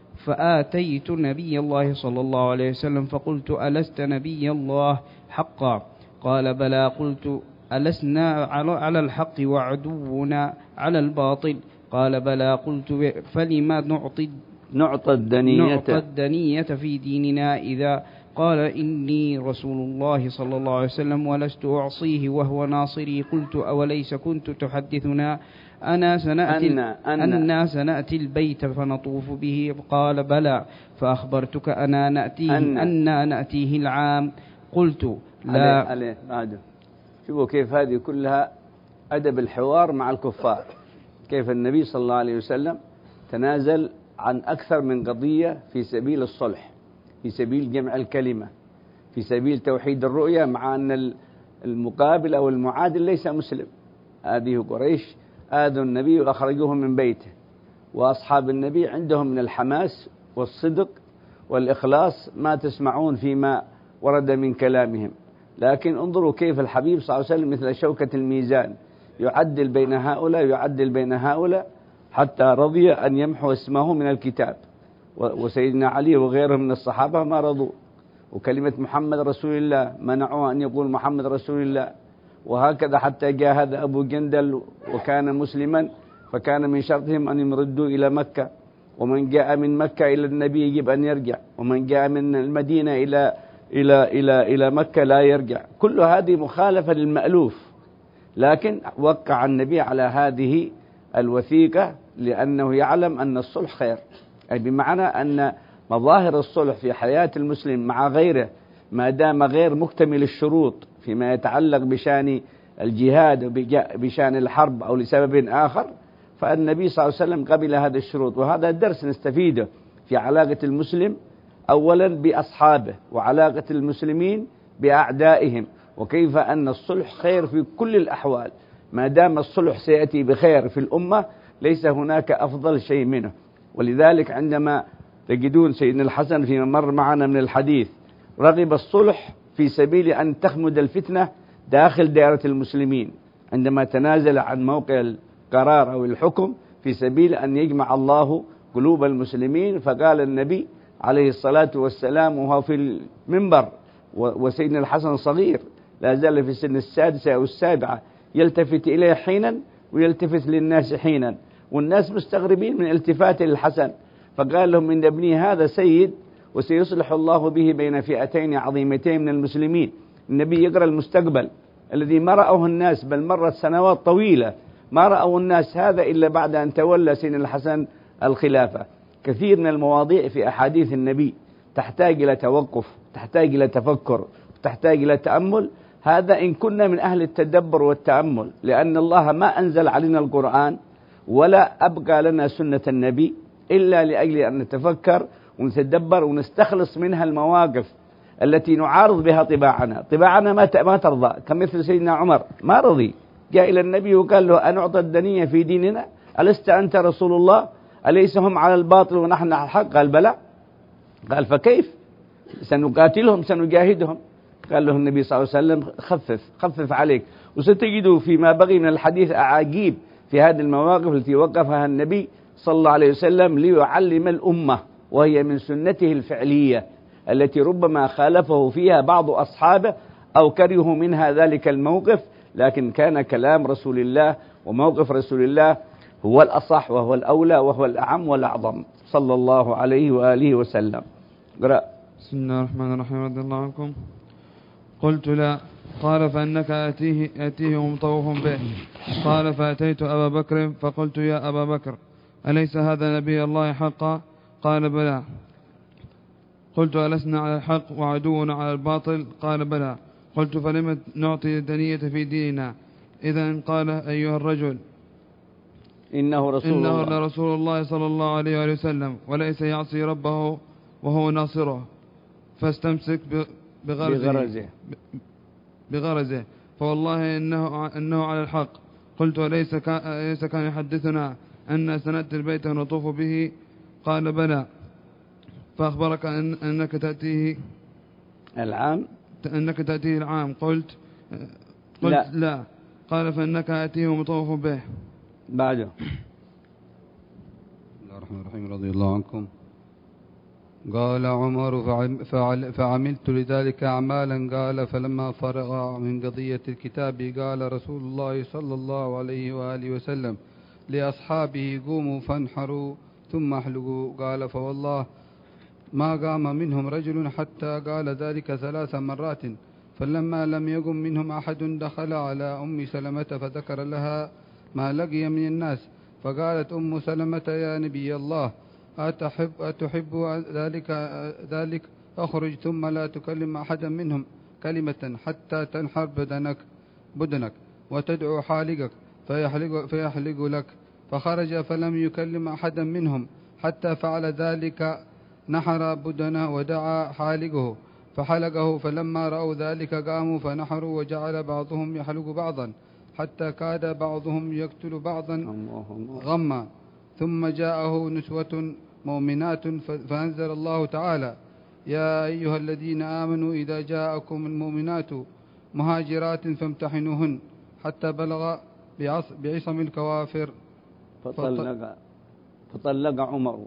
فآتيت نبي الله صلى الله عليه وسلم فقلت ألست نبي الله حقا؟ قال بلى. قلت ألسنا على الحق وعدونا على الباطل؟ قال بلى. قلت فلما نعطي نعطى الدنية, نعطى الدنية في ديننا إذا قال إني رسول الله صلى الله عليه وسلم ولست أعصيه وهو ناصري؟ قلت أوليس كنت تحدثنا أنا سنأتي, أن أن أنا سنأتي البيت فنطوف به؟ قال بلى. فأخبرتك أنا نأتيه أن أنا نأتيه العام. قلت لا. عليه عليه. شوفوا كيف هذه كلها أدب الحوار مع الكفار، كيف النبي صلى الله عليه وسلم تنازل عن أكثر من قضية في سبيل الصلح، في سبيل جمع الكلمة، في سبيل توحيد الرؤية، مع أن المقابل أو المعادل ليس مسلم. هذه قريش آذوا النبي وأخرجوه من بيته، وأصحاب النبي عندهم من الحماس والصدق والإخلاص ما تسمعون فيما ورد من كلامهم. لكن انظروا كيف الحبيب صلى الله عليه وسلم مثل شوكة الميزان يعدل بين هؤلاء يعدل بين هؤلاء حتى رضي أن يمحو اسمه من الكتاب. وسيدنا علي وغيرهم من الصحابة ما رضوا، وكلمة محمد رسول الله منعوه أن يقول محمد رسول الله. وهكذا حتى جاء هذا أبو جندل وكان مسلما، فكان من شرطهم أن يمردوا إلى مكة، ومن جاء من مكة إلى النبي يجب أن يرجع، ومن جاء من المدينة إلى إلى إلى إلى مكة لا يرجع. كل هذه مخالفة للمألوف، لكن وقع النبي على هذه الوثيقة لأنه يعلم أن الصلح خير، أي بمعنى أن مظاهر الصلح في حياة المسلم مع غيره ما دام غير مكتمل الشروط فيما يتعلق بشان الجهاد وبشان الحرب أو لسبب آخر، فالنبي صلى الله عليه وسلم قبل هذا الشروط. وهذا الدرس نستفيده في علاقة المسلم أولا بأصحابه، وعلاقة المسلمين بأعدائهم، وكيف أن الصلح خير في كل الأحوال. ما دام الصلح سيأتي بخير في الأمة ليس هناك أفضل شيء منه. ولذلك عندما تجدون سيدنا الحسن فيما مر معنا من الحديث رغب الصلح في سبيل أن تخمد الفتنة داخل دائرة المسلمين، عندما تنازل عن موقع القرار أو الحكم في سبيل أن يجمع الله قلوب المسلمين. فقال النبي عليه الصلاة والسلام وهو في المنبر وسيدنا الحسن صغير لا زال في سن السادسة أو السابعة يلتفت إليه حينا ويلتفت للناس حينا، والناس مستغربين من التفاته للحسن، فقال لهم إن ابني هذا سيد وسيصلح الله به بين فئتين عظيمتين من المسلمين. النبي يقرأ المستقبل الذي ما رأوه الناس، بل مرت سنوات طويلة ما رأوا الناس هذا إلا بعد أن تولى سن الحسن الخلافة. كثير من المواضيع في أحاديث النبي تحتاج إلى توقف، تحتاج إلى تفكر، تحتاج إلى تأمل. هذا إن كنا من أهل التدبر والتأمل، لأن الله ما أنزل علينا القرآن ولا أبقى لنا سنة النبي إلا لأجل أن نتفكر ونتدبر ونستخلص منها المواقف التي نعارض بها طباعنا. طباعنا ما ما ترضى، كمثل سيدنا عمر ما رضي، جاء إلى النبي وقال له أن أعطى الدنية في ديننا؟ ألست أنت رسول الله؟ أليس هم على الباطل ونحن على الحق؟ قال بلى. قال فكيف؟ سنقاتلهم سنجاهدهم. قال له النبي صلى الله عليه وسلم خفف خفف عليك. وستجدوا فيما بقي من الحديث أعاجيب في هذه المواقف التي وقفها النبي صلى الله عليه وسلم ليعلم الأمة، وهي من سنته الفعلية التي ربما خالفه فيها بعض أصحابه أو كرهوا منها ذلك الموقف، لكن كان كلام رسول الله وموقف رسول الله هو الأصح وهو الأولى وهو الأعم والأعظم صلى الله عليه وآله وسلم. قرأ. بسم الله الرحمن الرحيم. رضي الله عنكم. قلت لا. قال فإنك أتيه, أتيه مطوف به. قال فأتيت أبا بكر فقلت يا أبا بكر أليس هذا نبي الله حقا؟ قال بلى. قلت ألسنا على الحق وعدونا على الباطل؟ قال بلى. قلت فلم نعطي الدنية في ديننا؟ إذن قال أيها الرجل إنه رسول إنه الله لرسول الله صلى الله عليه وسلم وليس يعصي ربه وهو ناصره، فاستمسك بغرزه, بغرزه. بغرزه فوالله إنه, إنه على الحق. قلت وليس كان, كان يحدثنا أن سنأتي البيت ونطوف به؟ قال بلى. فأخبرك أن أنك تأتيه العام أنك تأتيه العام؟ قلت قلت لا, لا. قال فإنك أتيه مطوف به. بعده. بسم الله الرحمن الرحيم. رضي الله عنكم. قال عمر فعل فعملت لذلك أعمالا. قال فلما فرغ من قضية الكتاب قال رسول الله صلى الله عليه وآله وسلم لأصحابه قوموا فانحروا ثم احلقوا. قال فوالله ما قام منهم رجل حتى قال ذلك ثلاث مرات، فلما لم يقم منهم أحد دخل على أم سلمة فذكر لها ما لقي من الناس، فقالت أم سلمة يا نبي الله أتحب, أتحب ذلك, ذلك أخرج ثم لا تكلم أحدا منهم كلمة حتى تنحر بدنك, بدنك وتدعو حالقك فيحلق, فيحلق لك. فخرج فلم يكلم أحدا منهم حتى فعل ذلك، نحر بدنه ودعا حالقه فحلقه. فلما رأوا ذلك قاموا فنحروا وجعل بعضهم يحلق بعضا حتى كاد بعضهم يقتل بعضا غما. ثم جاءه نسوة مؤمنات فأنزل الله تعالى يا أيها الذين آمنوا إذا جاءكم المؤمنات مهاجرات فامتحنوهن حتى بلغ بعصم الكوافر فطلق, فطلق عمر.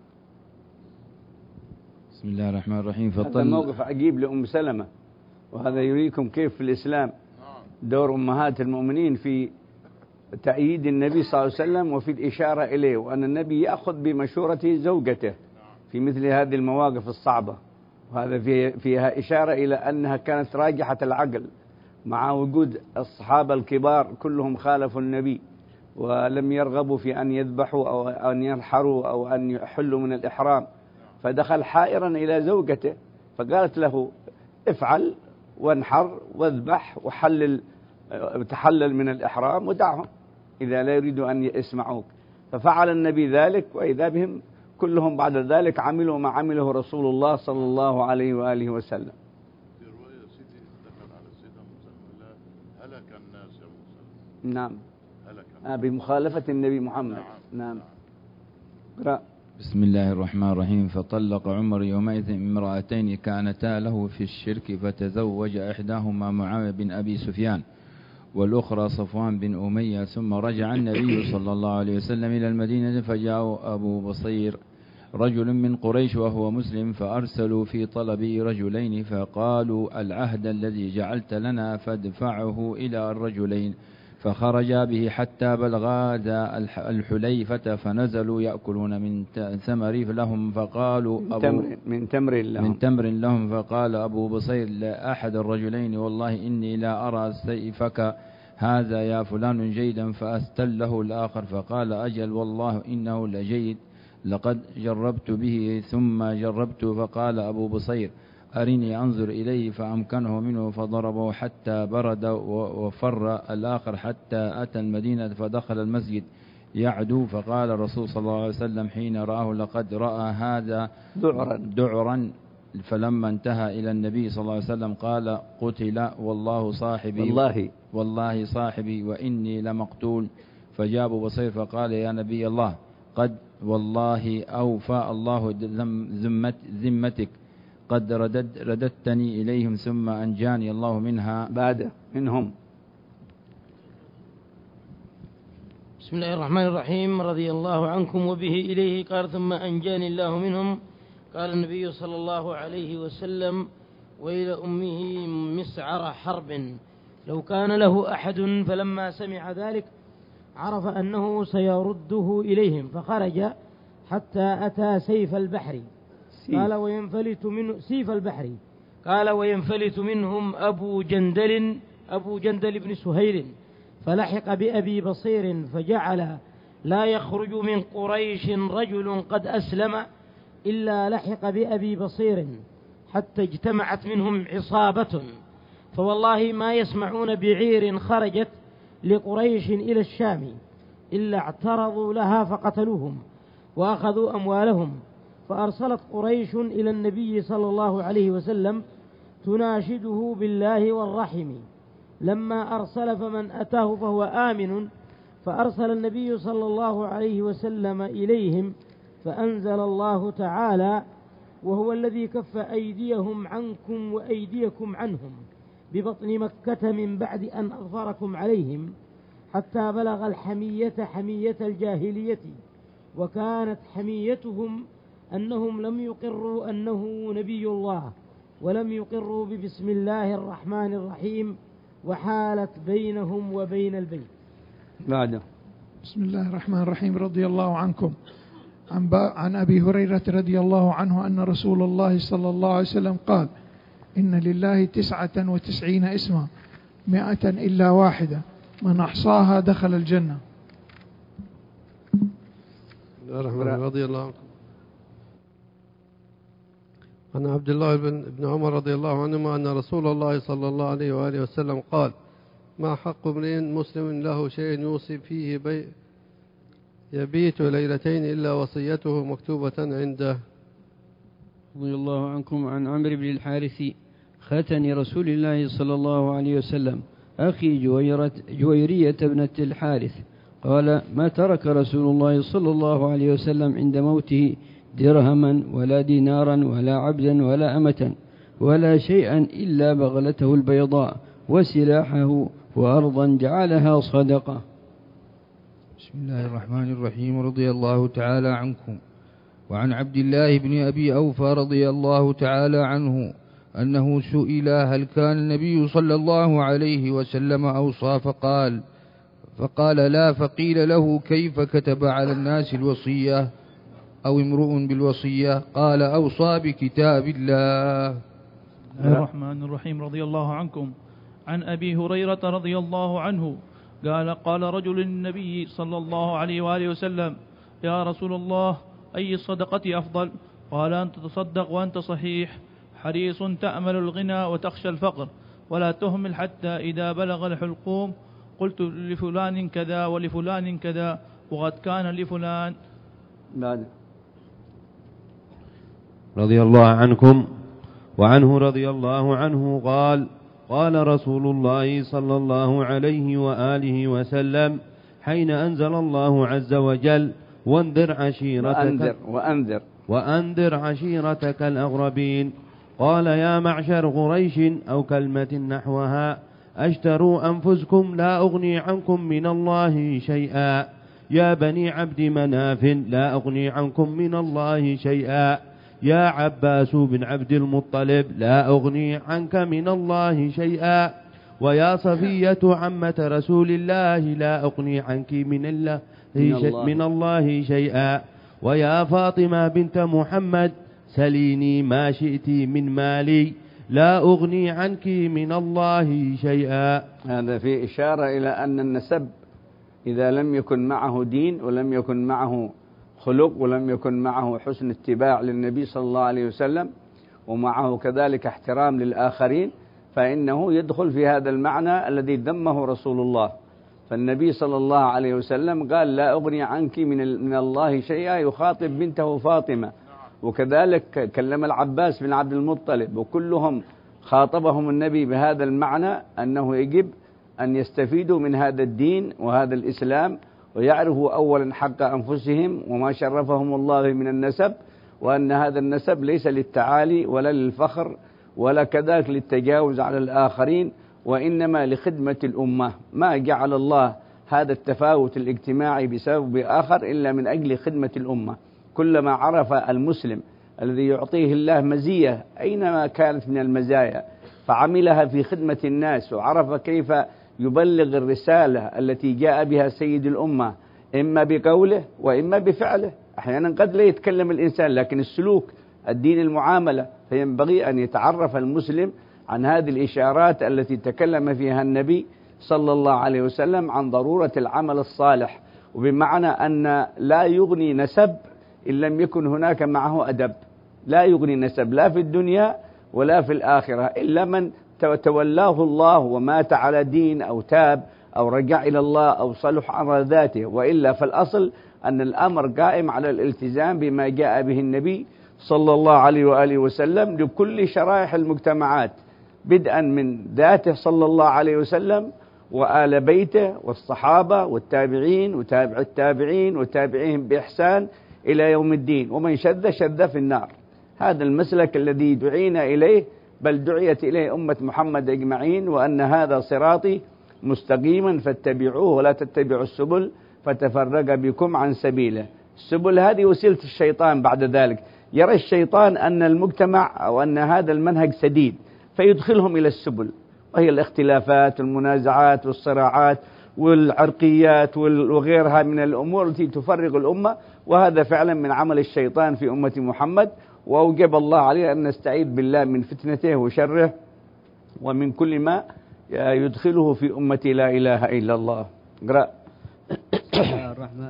بسم الله الرحمن الرحيم. هذا موقف عجيب لأم سلمة، وهذا يريكم كيف في الإسلام دور أمهات المؤمنين في تأييد النبي صلى الله عليه وسلم وفي الإشارة إليه، وأن النبي يأخذ بمشورة زوجته في مثل هذه المواقف الصعبة. وهذا فيها إشارة إلى أنها كانت راجحة العقل مع وجود الصحابة الكبار كلهم خالفوا النبي ولم يرغبوا في أن يذبحوا أو أن ينحروا أو أن يحلوا من الإحرام، فدخل حائرا إلى زوجته فقالت له افعل وانحر واذبح وحلل تحلل من الإحرام ودعهم إذا لا يريدوا أن يسمعوك. ففعل النبي ذلك، وإذا بهم كلهم بعد ذلك عملوا ما عمله رسول الله صلى الله عليه وآله وسلم. في رواية سيدي دخل على السيدة مسلمة هلك الناس يا مسلم. نعم هلك آه بمخالفة النبي محمد. نعم, نعم. بسم الله الرحمن الرحيم. فطلق عمر يومئذ امرأتين كانتا له في الشرك، فتزوج إحداهما معاوية بن أبي سفيان والأخرى صفوان بن أمية. ثم رجع النبي صلى الله عليه وسلم إلى المدينة، فجاء أبو بصير رجل من قريش وهو مسلم، فأرسلوا في طلب رجلين فقالوا العهد الذي جعلت لنا فادفعه إلى الرجلين. فخرجا به حتى بلغا الحليفة فنزلوا يأكلون من ثمر لهم فقالوا من أبو تمر من تمر لهم من تمر لهم فقال أبو بصير لأحد الرجلين والله إني لا أرى سيفك هذا يا فلان جيدا فأستله الآخر فقال أجل والله إنه لجيد لقد جربت به ثم جربت فقال أبو بصير أرني أنظر إليه فأمكنه منه فضربه حتى برد وفر الآخر حتى أتى المدينة فدخل المسجد يعدو فقال الرسول صلى الله عليه وسلم حين رآه لقد رأى هذا دعرا, دعرا فلما انتهى إلى النبي صلى الله عليه وسلم قال قتل والله صاحبي والله, والله صاحبي وإني لمقتول. فجاء أبو بصير فقال يا نبي الله قد والله أوفى الله ذمت ذمتك قد ردد رددتني إليهم ثم أنجاني الله منها بعد منهم. بسم الله الرحمن الرحيم. رضي الله عنكم وبه إليه قال ثم أنجاني الله منهم. قال النبي صلى الله عليه وسلم وإلى أمه مسعر حرب لو كان له أحد فلما سمع ذلك عرف أنه سيرده إليهم فخرج حتى أتى سيف البحر قال وينفلت منه سيف البحر قال وينفلت منهم أبو جندل أبو جندل بن سهيل فلحق بأبي بصير فجعل لا يخرج من قريش رجل قد أسلم إلا لحق بأبي بصير حتى اجتمعت منهم عصابة فوالله ما يسمعون بعير خرجت لقريش إلى الشام إلا اعترضوا لها فقتلوهم وأخذوا أموالهم. فأرسلت قريش إلى النبي صلى الله عليه وسلم تناشده بالله والرحم لما أرسل فمن أتاه فهو آمن فأرسل النبي صلى الله عليه وسلم إليهم فأنزل الله تعالى وهو الذي كف أيديهم عنكم وأيديكم عنهم ببطن مكة من بعد أن أظفركم عليهم حتى بلغ الحمية حمية الجاهلية وكانت حميتهم أنهم لم يقروا أنه نبي الله ولم يقروا ببسم الله الرحمن الرحيم وحالت بينهم وبين البيت. بعده بسم الله الرحمن الرحيم. رضي الله عنكم عن, عن أبي هريرة رضي الله عنه أن رسول الله صلى الله عليه وسلم قال إن لله تسعة وتسعين اسما مائة إلا واحدة من أحصاها دخل الجنة. رضي الله عنكم عن عبد الله بن عمر رضي الله عنهما أن رسول الله صلى الله عليه وآله وسلم قال ما حق امرئ مسلم له شيء يوصي فيه بي يبيت ليلتين إلا وصيته مكتوبة عنده. رضي الله عنكم عن عمرو بن الحارث ختن رسول الله صلى الله عليه وسلم أخي جويرة جويرية ابنة الحارث قال ما ترك رسول الله صلى الله عليه وسلم عند موته درهما ولا دينارا ولا عبدا ولا أمة ولا شيئا إلا بغلته البيضاء وسلاحه وأرضا جعلها صدقة. بسم الله الرحمن الرحيم. رضي الله تعالى عنكم وعن عبد الله بن أبي أوفى رضي الله تعالى عنه أنه سئل هل كان النبي صلى الله عليه وسلم أوصى فقال فقال لا فقيل له كيف كتب على الناس الوصية أو امرؤ بالوصية قال أوصى بكتاب الله. الرحمن الرحيم. رضي الله عنكم عن أبي هريرة رضي الله عنه قال قال رجل للنبي صلى الله عليه وآله وسلم يا رسول الله أي الصدقة أفضل؟ قال أن تتصدق وأنت صحيح حريص تأمل الغنى وتخشى الفقر ولا تهمل حتى إذا بلغ الحلقوم قلت لفلان كذا ولفلان كذا وقد كان لفلان. بعد. رضي الله عنكم وعنه رضي الله عنه قال قال رسول الله صلى الله عليه وآله وسلم حين أنزل الله عز وجل وانذر عشيرتك وأنذر, وأنذر, وأنذر عشيرتك الأغربين قال يا معشر قريش أو كلمة نحوها أشتروا أنفسكم لا أغني عنكم من الله شيئا يا بني عبد مناف لا أغني عنكم من الله شيئا يا عباس بن عبد المطلب لا أغني عنك من الله شيئا ويا صفية عمة رسول الله لا أغني عنك من الله, من شيء الله. من الله شيئا. ويا فاطمة بنت محمد سليني ما شئت من مالي لا أغني عنك من الله شيئا. هذا في إشارة إلى أن النسب إذا لم يكن معه دين ولم يكن معه خلق ولم يكن معه حسن اتباع للنبي صلى الله عليه وسلم ومعه كذلك احترام للآخرين فإنه يدخل في هذا المعنى الذي ذمه رسول الله. فالنبي صلى الله عليه وسلم قال لا أغني عنك من من الله شيئا، يخاطب بنته فاطمة، وكذلك كلم العباس بن عبد المطلب، وكلهم خاطبهم النبي بهذا المعنى أنه يجب أن يستفيدوا من هذا الدين وهذا الإسلام ويعرفوا أولا حق أنفسهم وما شرفهم الله من النسب، وأن هذا النسب ليس للتعالي ولا للفخر ولا كذلك للتجاوز على الآخرين، وإنما لخدمة الأمة. ما جعل الله هذا التفاوت الاجتماعي بسبب آخر إلا من أجل خدمة الأمة. كلما عرف المسلم الذي يعطيه الله مزية أينما كانت من المزايا فعملها في خدمة الناس وعرف كيف يبلغ الرسالة التي جاء بها سيد الأمة إما بقوله وإما بفعله. أحيانا قد لا يتكلم الإنسان لكن السلوك الدين المعاملة، فينبغي أن يتعرف المسلم عن هذه الإشارات التي تكلم فيها النبي صلى الله عليه وسلم عن ضرورة العمل الصالح، وبمعنى أن لا يغني نسب إن لم يكن هناك معه أدب. لا يغني نسب لا في الدنيا ولا في الآخرة إلا من تولاه الله ومات على دين أو تاب أو رجع إلى الله أو صلح على ذاته، وإلا فالأصل أن الأمر قائم على الالتزام بما جاء به النبي صلى الله عليه وآله وسلم لكل شرائح المجتمعات، بدءا من ذاته صلى الله عليه وسلم وآل بيته والصحابة والتابعين وتابع التابعين وتابعيهم بإحسان إلى يوم الدين، ومن شذ شذ في النار. هذا المسلك الذي دعينا إليه، بل دعيت إليه أمة محمد أجمعين، وأن هذا صراطي مستقيما فاتبعوه ولا تتبعوا السبل فتفرق بكم عن سبيله. السبل هذه وسيلة الشيطان. بعد ذلك يرى الشيطان أن المجتمع أو أن هذا المنهج سديد فيدخلهم إلى السبل، وهي الاختلافات والمنازعات والصراعات والعرقيات وغيرها من الأمور التي تفرق الأمة، وهذا فعلا من عمل الشيطان في أمة محمد، وأوجب الله عليه أن نستعيذ بالله من فتنته وشره ومن كل ما يدخله في أمة لا إله إلا الله. اقرأ. الرحمن.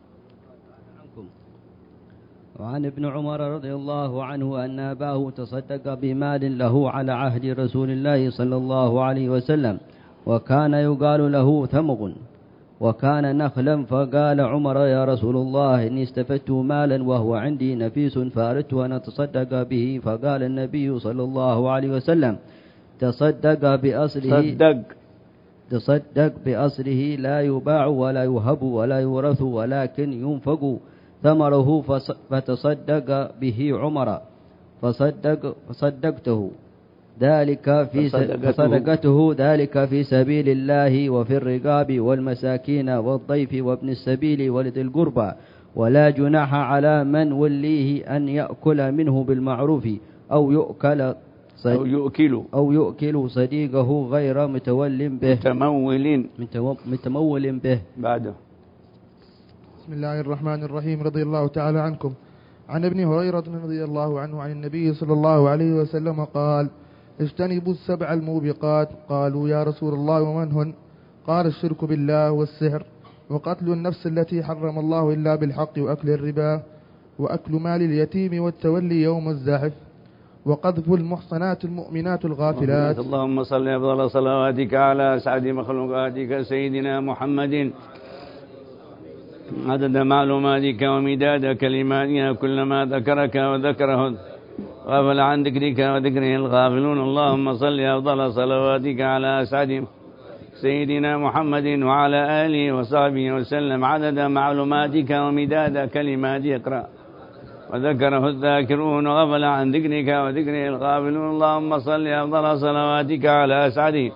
وعن ابن عمر رضي الله عنه أن أباه تصدق بمال له على عهد رسول الله صلى الله عليه وسلم، وكان يقال له ثمغ، وكان نخلا، فقال عمر يا رسول الله إني استفدت مالا وهو عندي نفيس فأردت أن أتصدق به، فقال النبي صلى الله عليه وسلم تصدق بأصله صدق تصدق بأصله لا يباع ولا يهب ولا يورث ولكن ينفق ثمره، فتصدق به عمر فصدق فصدقته ذلك في فصدقته ذلك في سبيل الله وفي الرقاب والمساكين والضيف وابن السبيل ولذي القربى، ولا جناح على من وليه أن يأكل منه بالمعروف أو يؤكل أو يؤكل أو يؤكل صديقه غير متول به متمول متمول به. بعده. بسم الله الرحمن الرحيم. رضي الله تعالى عنكم عن ابن هريرة رضي الله عنه عن النبي صلى الله عليه وسلم قال اجتنبوا السبع الموبقات. قالوا يا رسول الله ومن هن؟ قال الشرك بالله والسحر وقتل النفس التي حرم الله إلا بالحق وأكل الربا وأكل مال اليتيم والتولي يوم الزاحف وقذف المحصنات المؤمنات الغافلات. اللهم صل أفضل صلواتك على أسعد مخلوقاتك سيدنا محمد عدد معلوماتك ومداد كلماتك كلما ذكرك وذكره غفل عن ذكرك وذكره الغافلون. اللهم صل أفضل صلواتك على أسعد سيدنا محمد وعلى آله وصحبه وسلم عدد معلوماتك ومداد كلماتك اقرأ وذكره الذاكرون وغفل عن ذكرك وذكره الغافلون. اللهم صل أفضل صلواتك على أسعد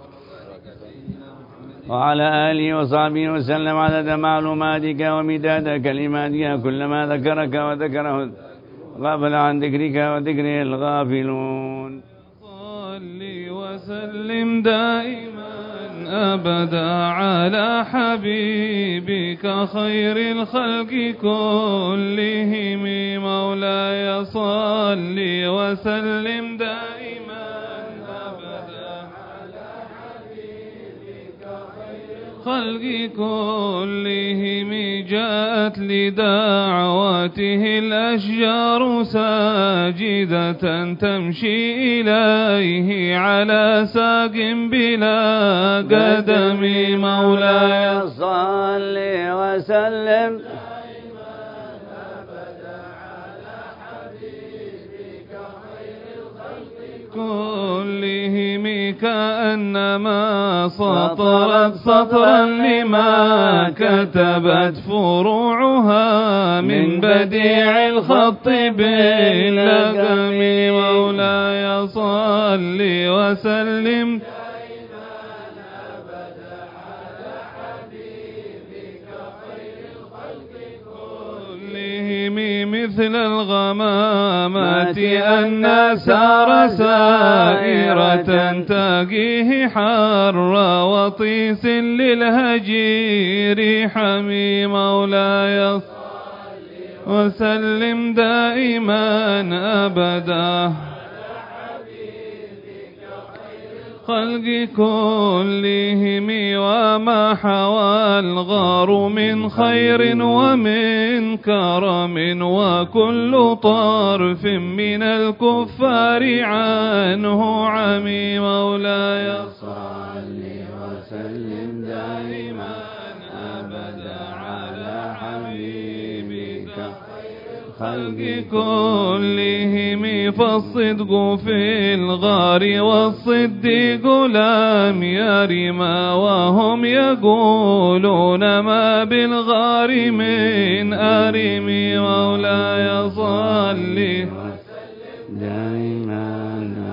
وعلى آله وصحبه وسلم عدد معلوماتك ومداد كلماتك كلما ذكرك وذكره غفل عن ذكرك وذكره الغافلون. صل وسلم دائما أبدا على حبيبك خير الخلق كلهم مولاي صل وسلم دائما أبدا على حبيبك خير الخلق كلهم جاءت لدعوته الأشجار ساجدة تمشي إليه على ساق بلا قدم مولاي صل وسلم كلهم كأنما سطرت سطرا لما كتبت فروعها من بديع الخط باللقم مولاي صل وسلم مثل الغمامات أن سار سائرة تقيه حر وطيس للهجير حمي مولاي وسلم دائما أبدا خلق كلهم وما حوى الغار من خير ومن كرم وكل طرف من الكفار عنه عمي مولاي صل وسلم دائما أبدا على حبيبك خلق كلهم فالصدق في الغار والصديق لم يرما وهم يقولون ما بالغار من أرم مولاي صل دائما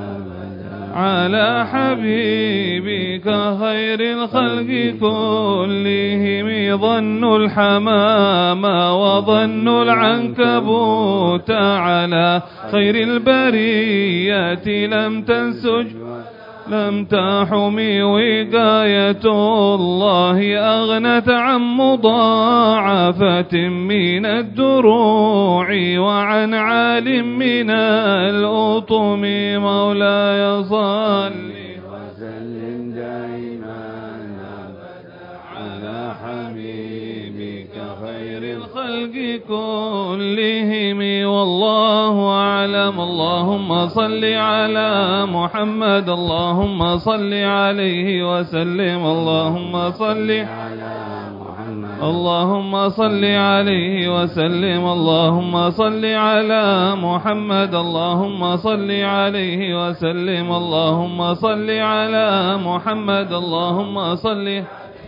على حبيبك خير الخلق كلهم ظنوا الحمام وظنوا العنكبوت على خير البريات لم تنسج لم تحمي وقاية الله أغنت عن مضاعفة من الدروع وعن عالم من الأطم مولاي صل وسلم دائما على حبيبك خير الخلق كلهم والله أعلم. اللهم صل على محمد اللهم صل عليه وسلم اللهم صل على محمد اللهم صل عليه وسلم اللهم صل على محمد اللهم صل عليه وسلم اللهم صل على محمد اللهم صل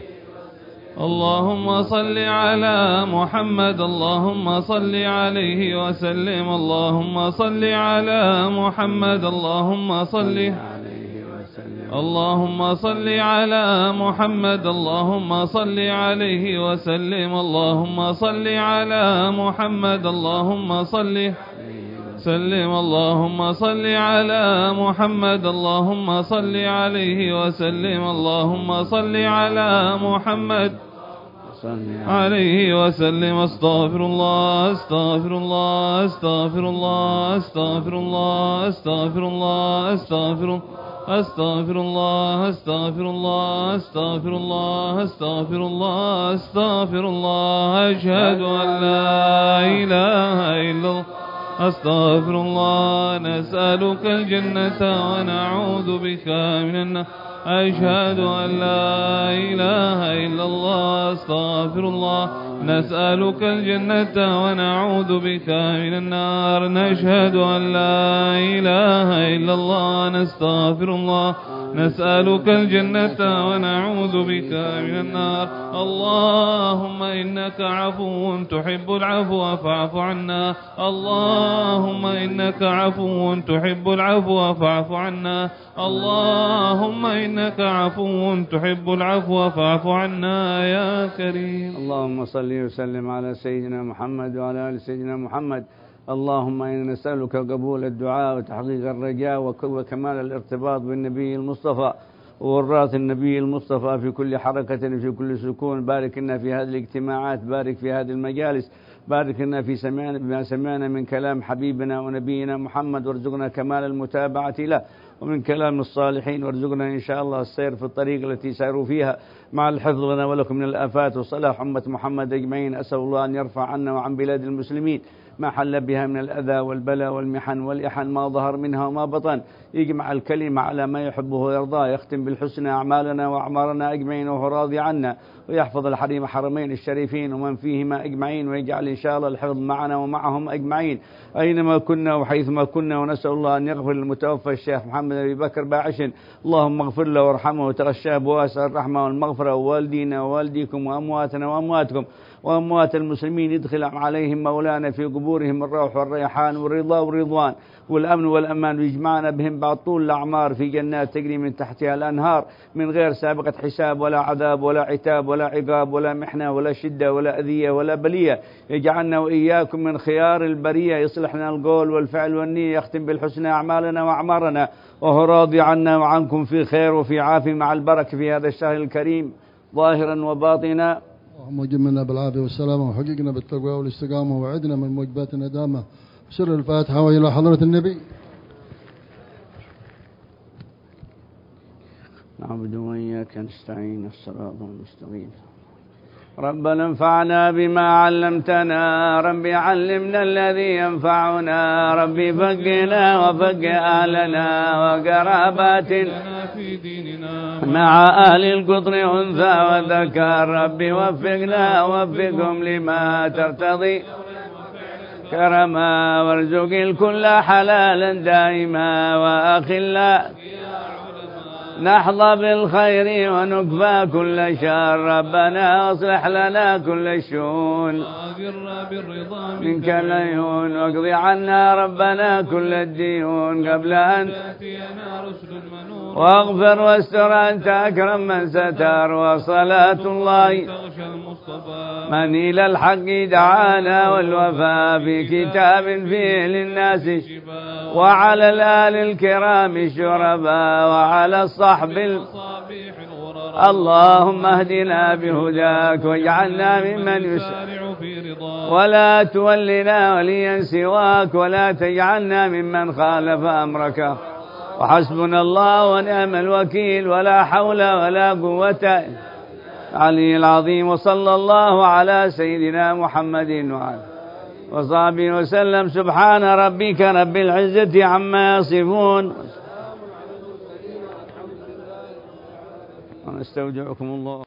اللهم صل على محمد اللهم صل عليه وسلم اللهم صل على محمد اللهم صل اللهم صل على محمد اللهم صل عليه وسلم اللهم صل على محمد اللهم صل سلم اللهم صل على محمد اللهم صل عليه وسلم اللهم صل على محمد عليه وسلم. استغفر الله استغفر الله استغفر الله استغفر الله استغفر الله استغفر استغفر الله استغفر الله استغفر الله استغفر الله استغفر الله أشهد أن لا إله إلا الله استغفر الله. نسألك الجنة ونعوذ بك من النار. أشهد أن لا إله إلا الله استغفر الله. نسألك الجنة ونعوذ بك من النار. نشهد أن لا إله إلا الله نستغفر الله. نسألك الجنة ونعوذ بك من النار. اللهم إنك عفو تحب العفو فاعف عنا. اللهم إنك عفو تحب العفو فاعف عنا. اللهم إنك عفو تحب العفو فاعف عنا يا كريم. اللهم صل وسلم على سيدنا محمد وعلى آل سيدنا محمد. اللهم إنا نسألك قبول الدعاء وتحقيق الرجاء وكمال الارتباط بالنبي المصطفى ووراث النبي المصطفى في كل حركة وفي كل سكون. بارك لنا في هذه الاجتماعات، بارك في هذه المجالس، بارك لنا في سمعنا بما سمعنا من كلام حبيبنا ونبينا محمد، وارزقنا كمال المتابعة له، ومن كلام الصالحين، وارزقنا إن شاء الله السير في الطريق التي ساروا فيها مع الحفظ لنا ولكم من الآفات وصلاح أمة محمد أجمعين. أسأل الله أن يرفع عنا وعن بلاد المسلمين ما حل بها من الأذى والبلاء والمحن والإحن ما ظهر منها وما بطن، يجمع الكلمة على ما يحبه ويرضاه، يختم بالحسنى أعمالنا وأعمارنا أجمعين وهو راضي عنا، ويحفظ الحريم حرمين الشريفين ومن فيهما أجمعين، ويجعل إن شاء الله الحفظ معنا ومعهم أجمعين أينما كنا وحيثما كنا. ونسأل الله أن يغفر للمتوفى الشيخ محمد أبي بكر باعش، اللهم اغفر له وارحمه وتغشاه بواسع الرحمة والمغفرة، ووالدينا ووالديكم وأمواتنا وأمواتكم وأموات المسلمين، يدخل عليهم مولانا في قبورهم الروح والريحان والرضا والرضوان والأمن والأمان، ويجمعنا بهم بعد طول الأعمار في جنات تجري من تحتها الأنهار من غير سابقة حساب ولا عذاب ولا عتاب ولا عقاب ولا محنة ولا شدة ولا أذية ولا بلية. يجعلنا وإياكم من خيار البرية، يصلح لنا القول والفعل والنية، يختم بالحسنى أعمالنا وأعمارنا وهو راضي عنا وعنكم في خير وفي عافية مع البركة في هذا الشهر الكريم ظاهرا وباطنا. اللهم جملنا بالعافية والسلامة وحققنا بالتقوى والاستقامة ووعدنا من موجبات الندامة. سر الفاتحة وإلى حضرة النبي. نعبد وإياك نستعين الصراط المستقيم. ربنا انفعنا بما علمتنا، ربي علمنا الذي ينفعنا، ربي فقنا وفق أهلنا وقراباتنا في ديننا مع أهل القطر أنثى وذكر، ربي وفقنا ووفقهم لما ترتضي كرما، وارزق الكل حلالا دائما وأخلا نحظى بالخير ونكفى كل شر، ربنا اصلح لنا كل الشؤون منك العيون، واقض عنا ربنا كل الديون قبل أن واغفر واستر أنت أكرم من ستر، وصلاة الله من إلى الحق دعانا والوفاء في كتاب فيه للناس، وعلى الآل الكرام الشرباء وعلى الصحب اللهم اهدنا بهداك واجعلنا ممن يسارع في رضاك، ولا تولنا وليا سواك، ولا تجعلنا ممن خالف أمرك، وحسبنا الله ونعم الوكيل، ولا حول ولا قوة علي العظيم. وصلى الله على سيدنا محمد وعلى وصحبه وسلم. سبحان ربك رب العزة عما يصفون، ونستودعكم الله.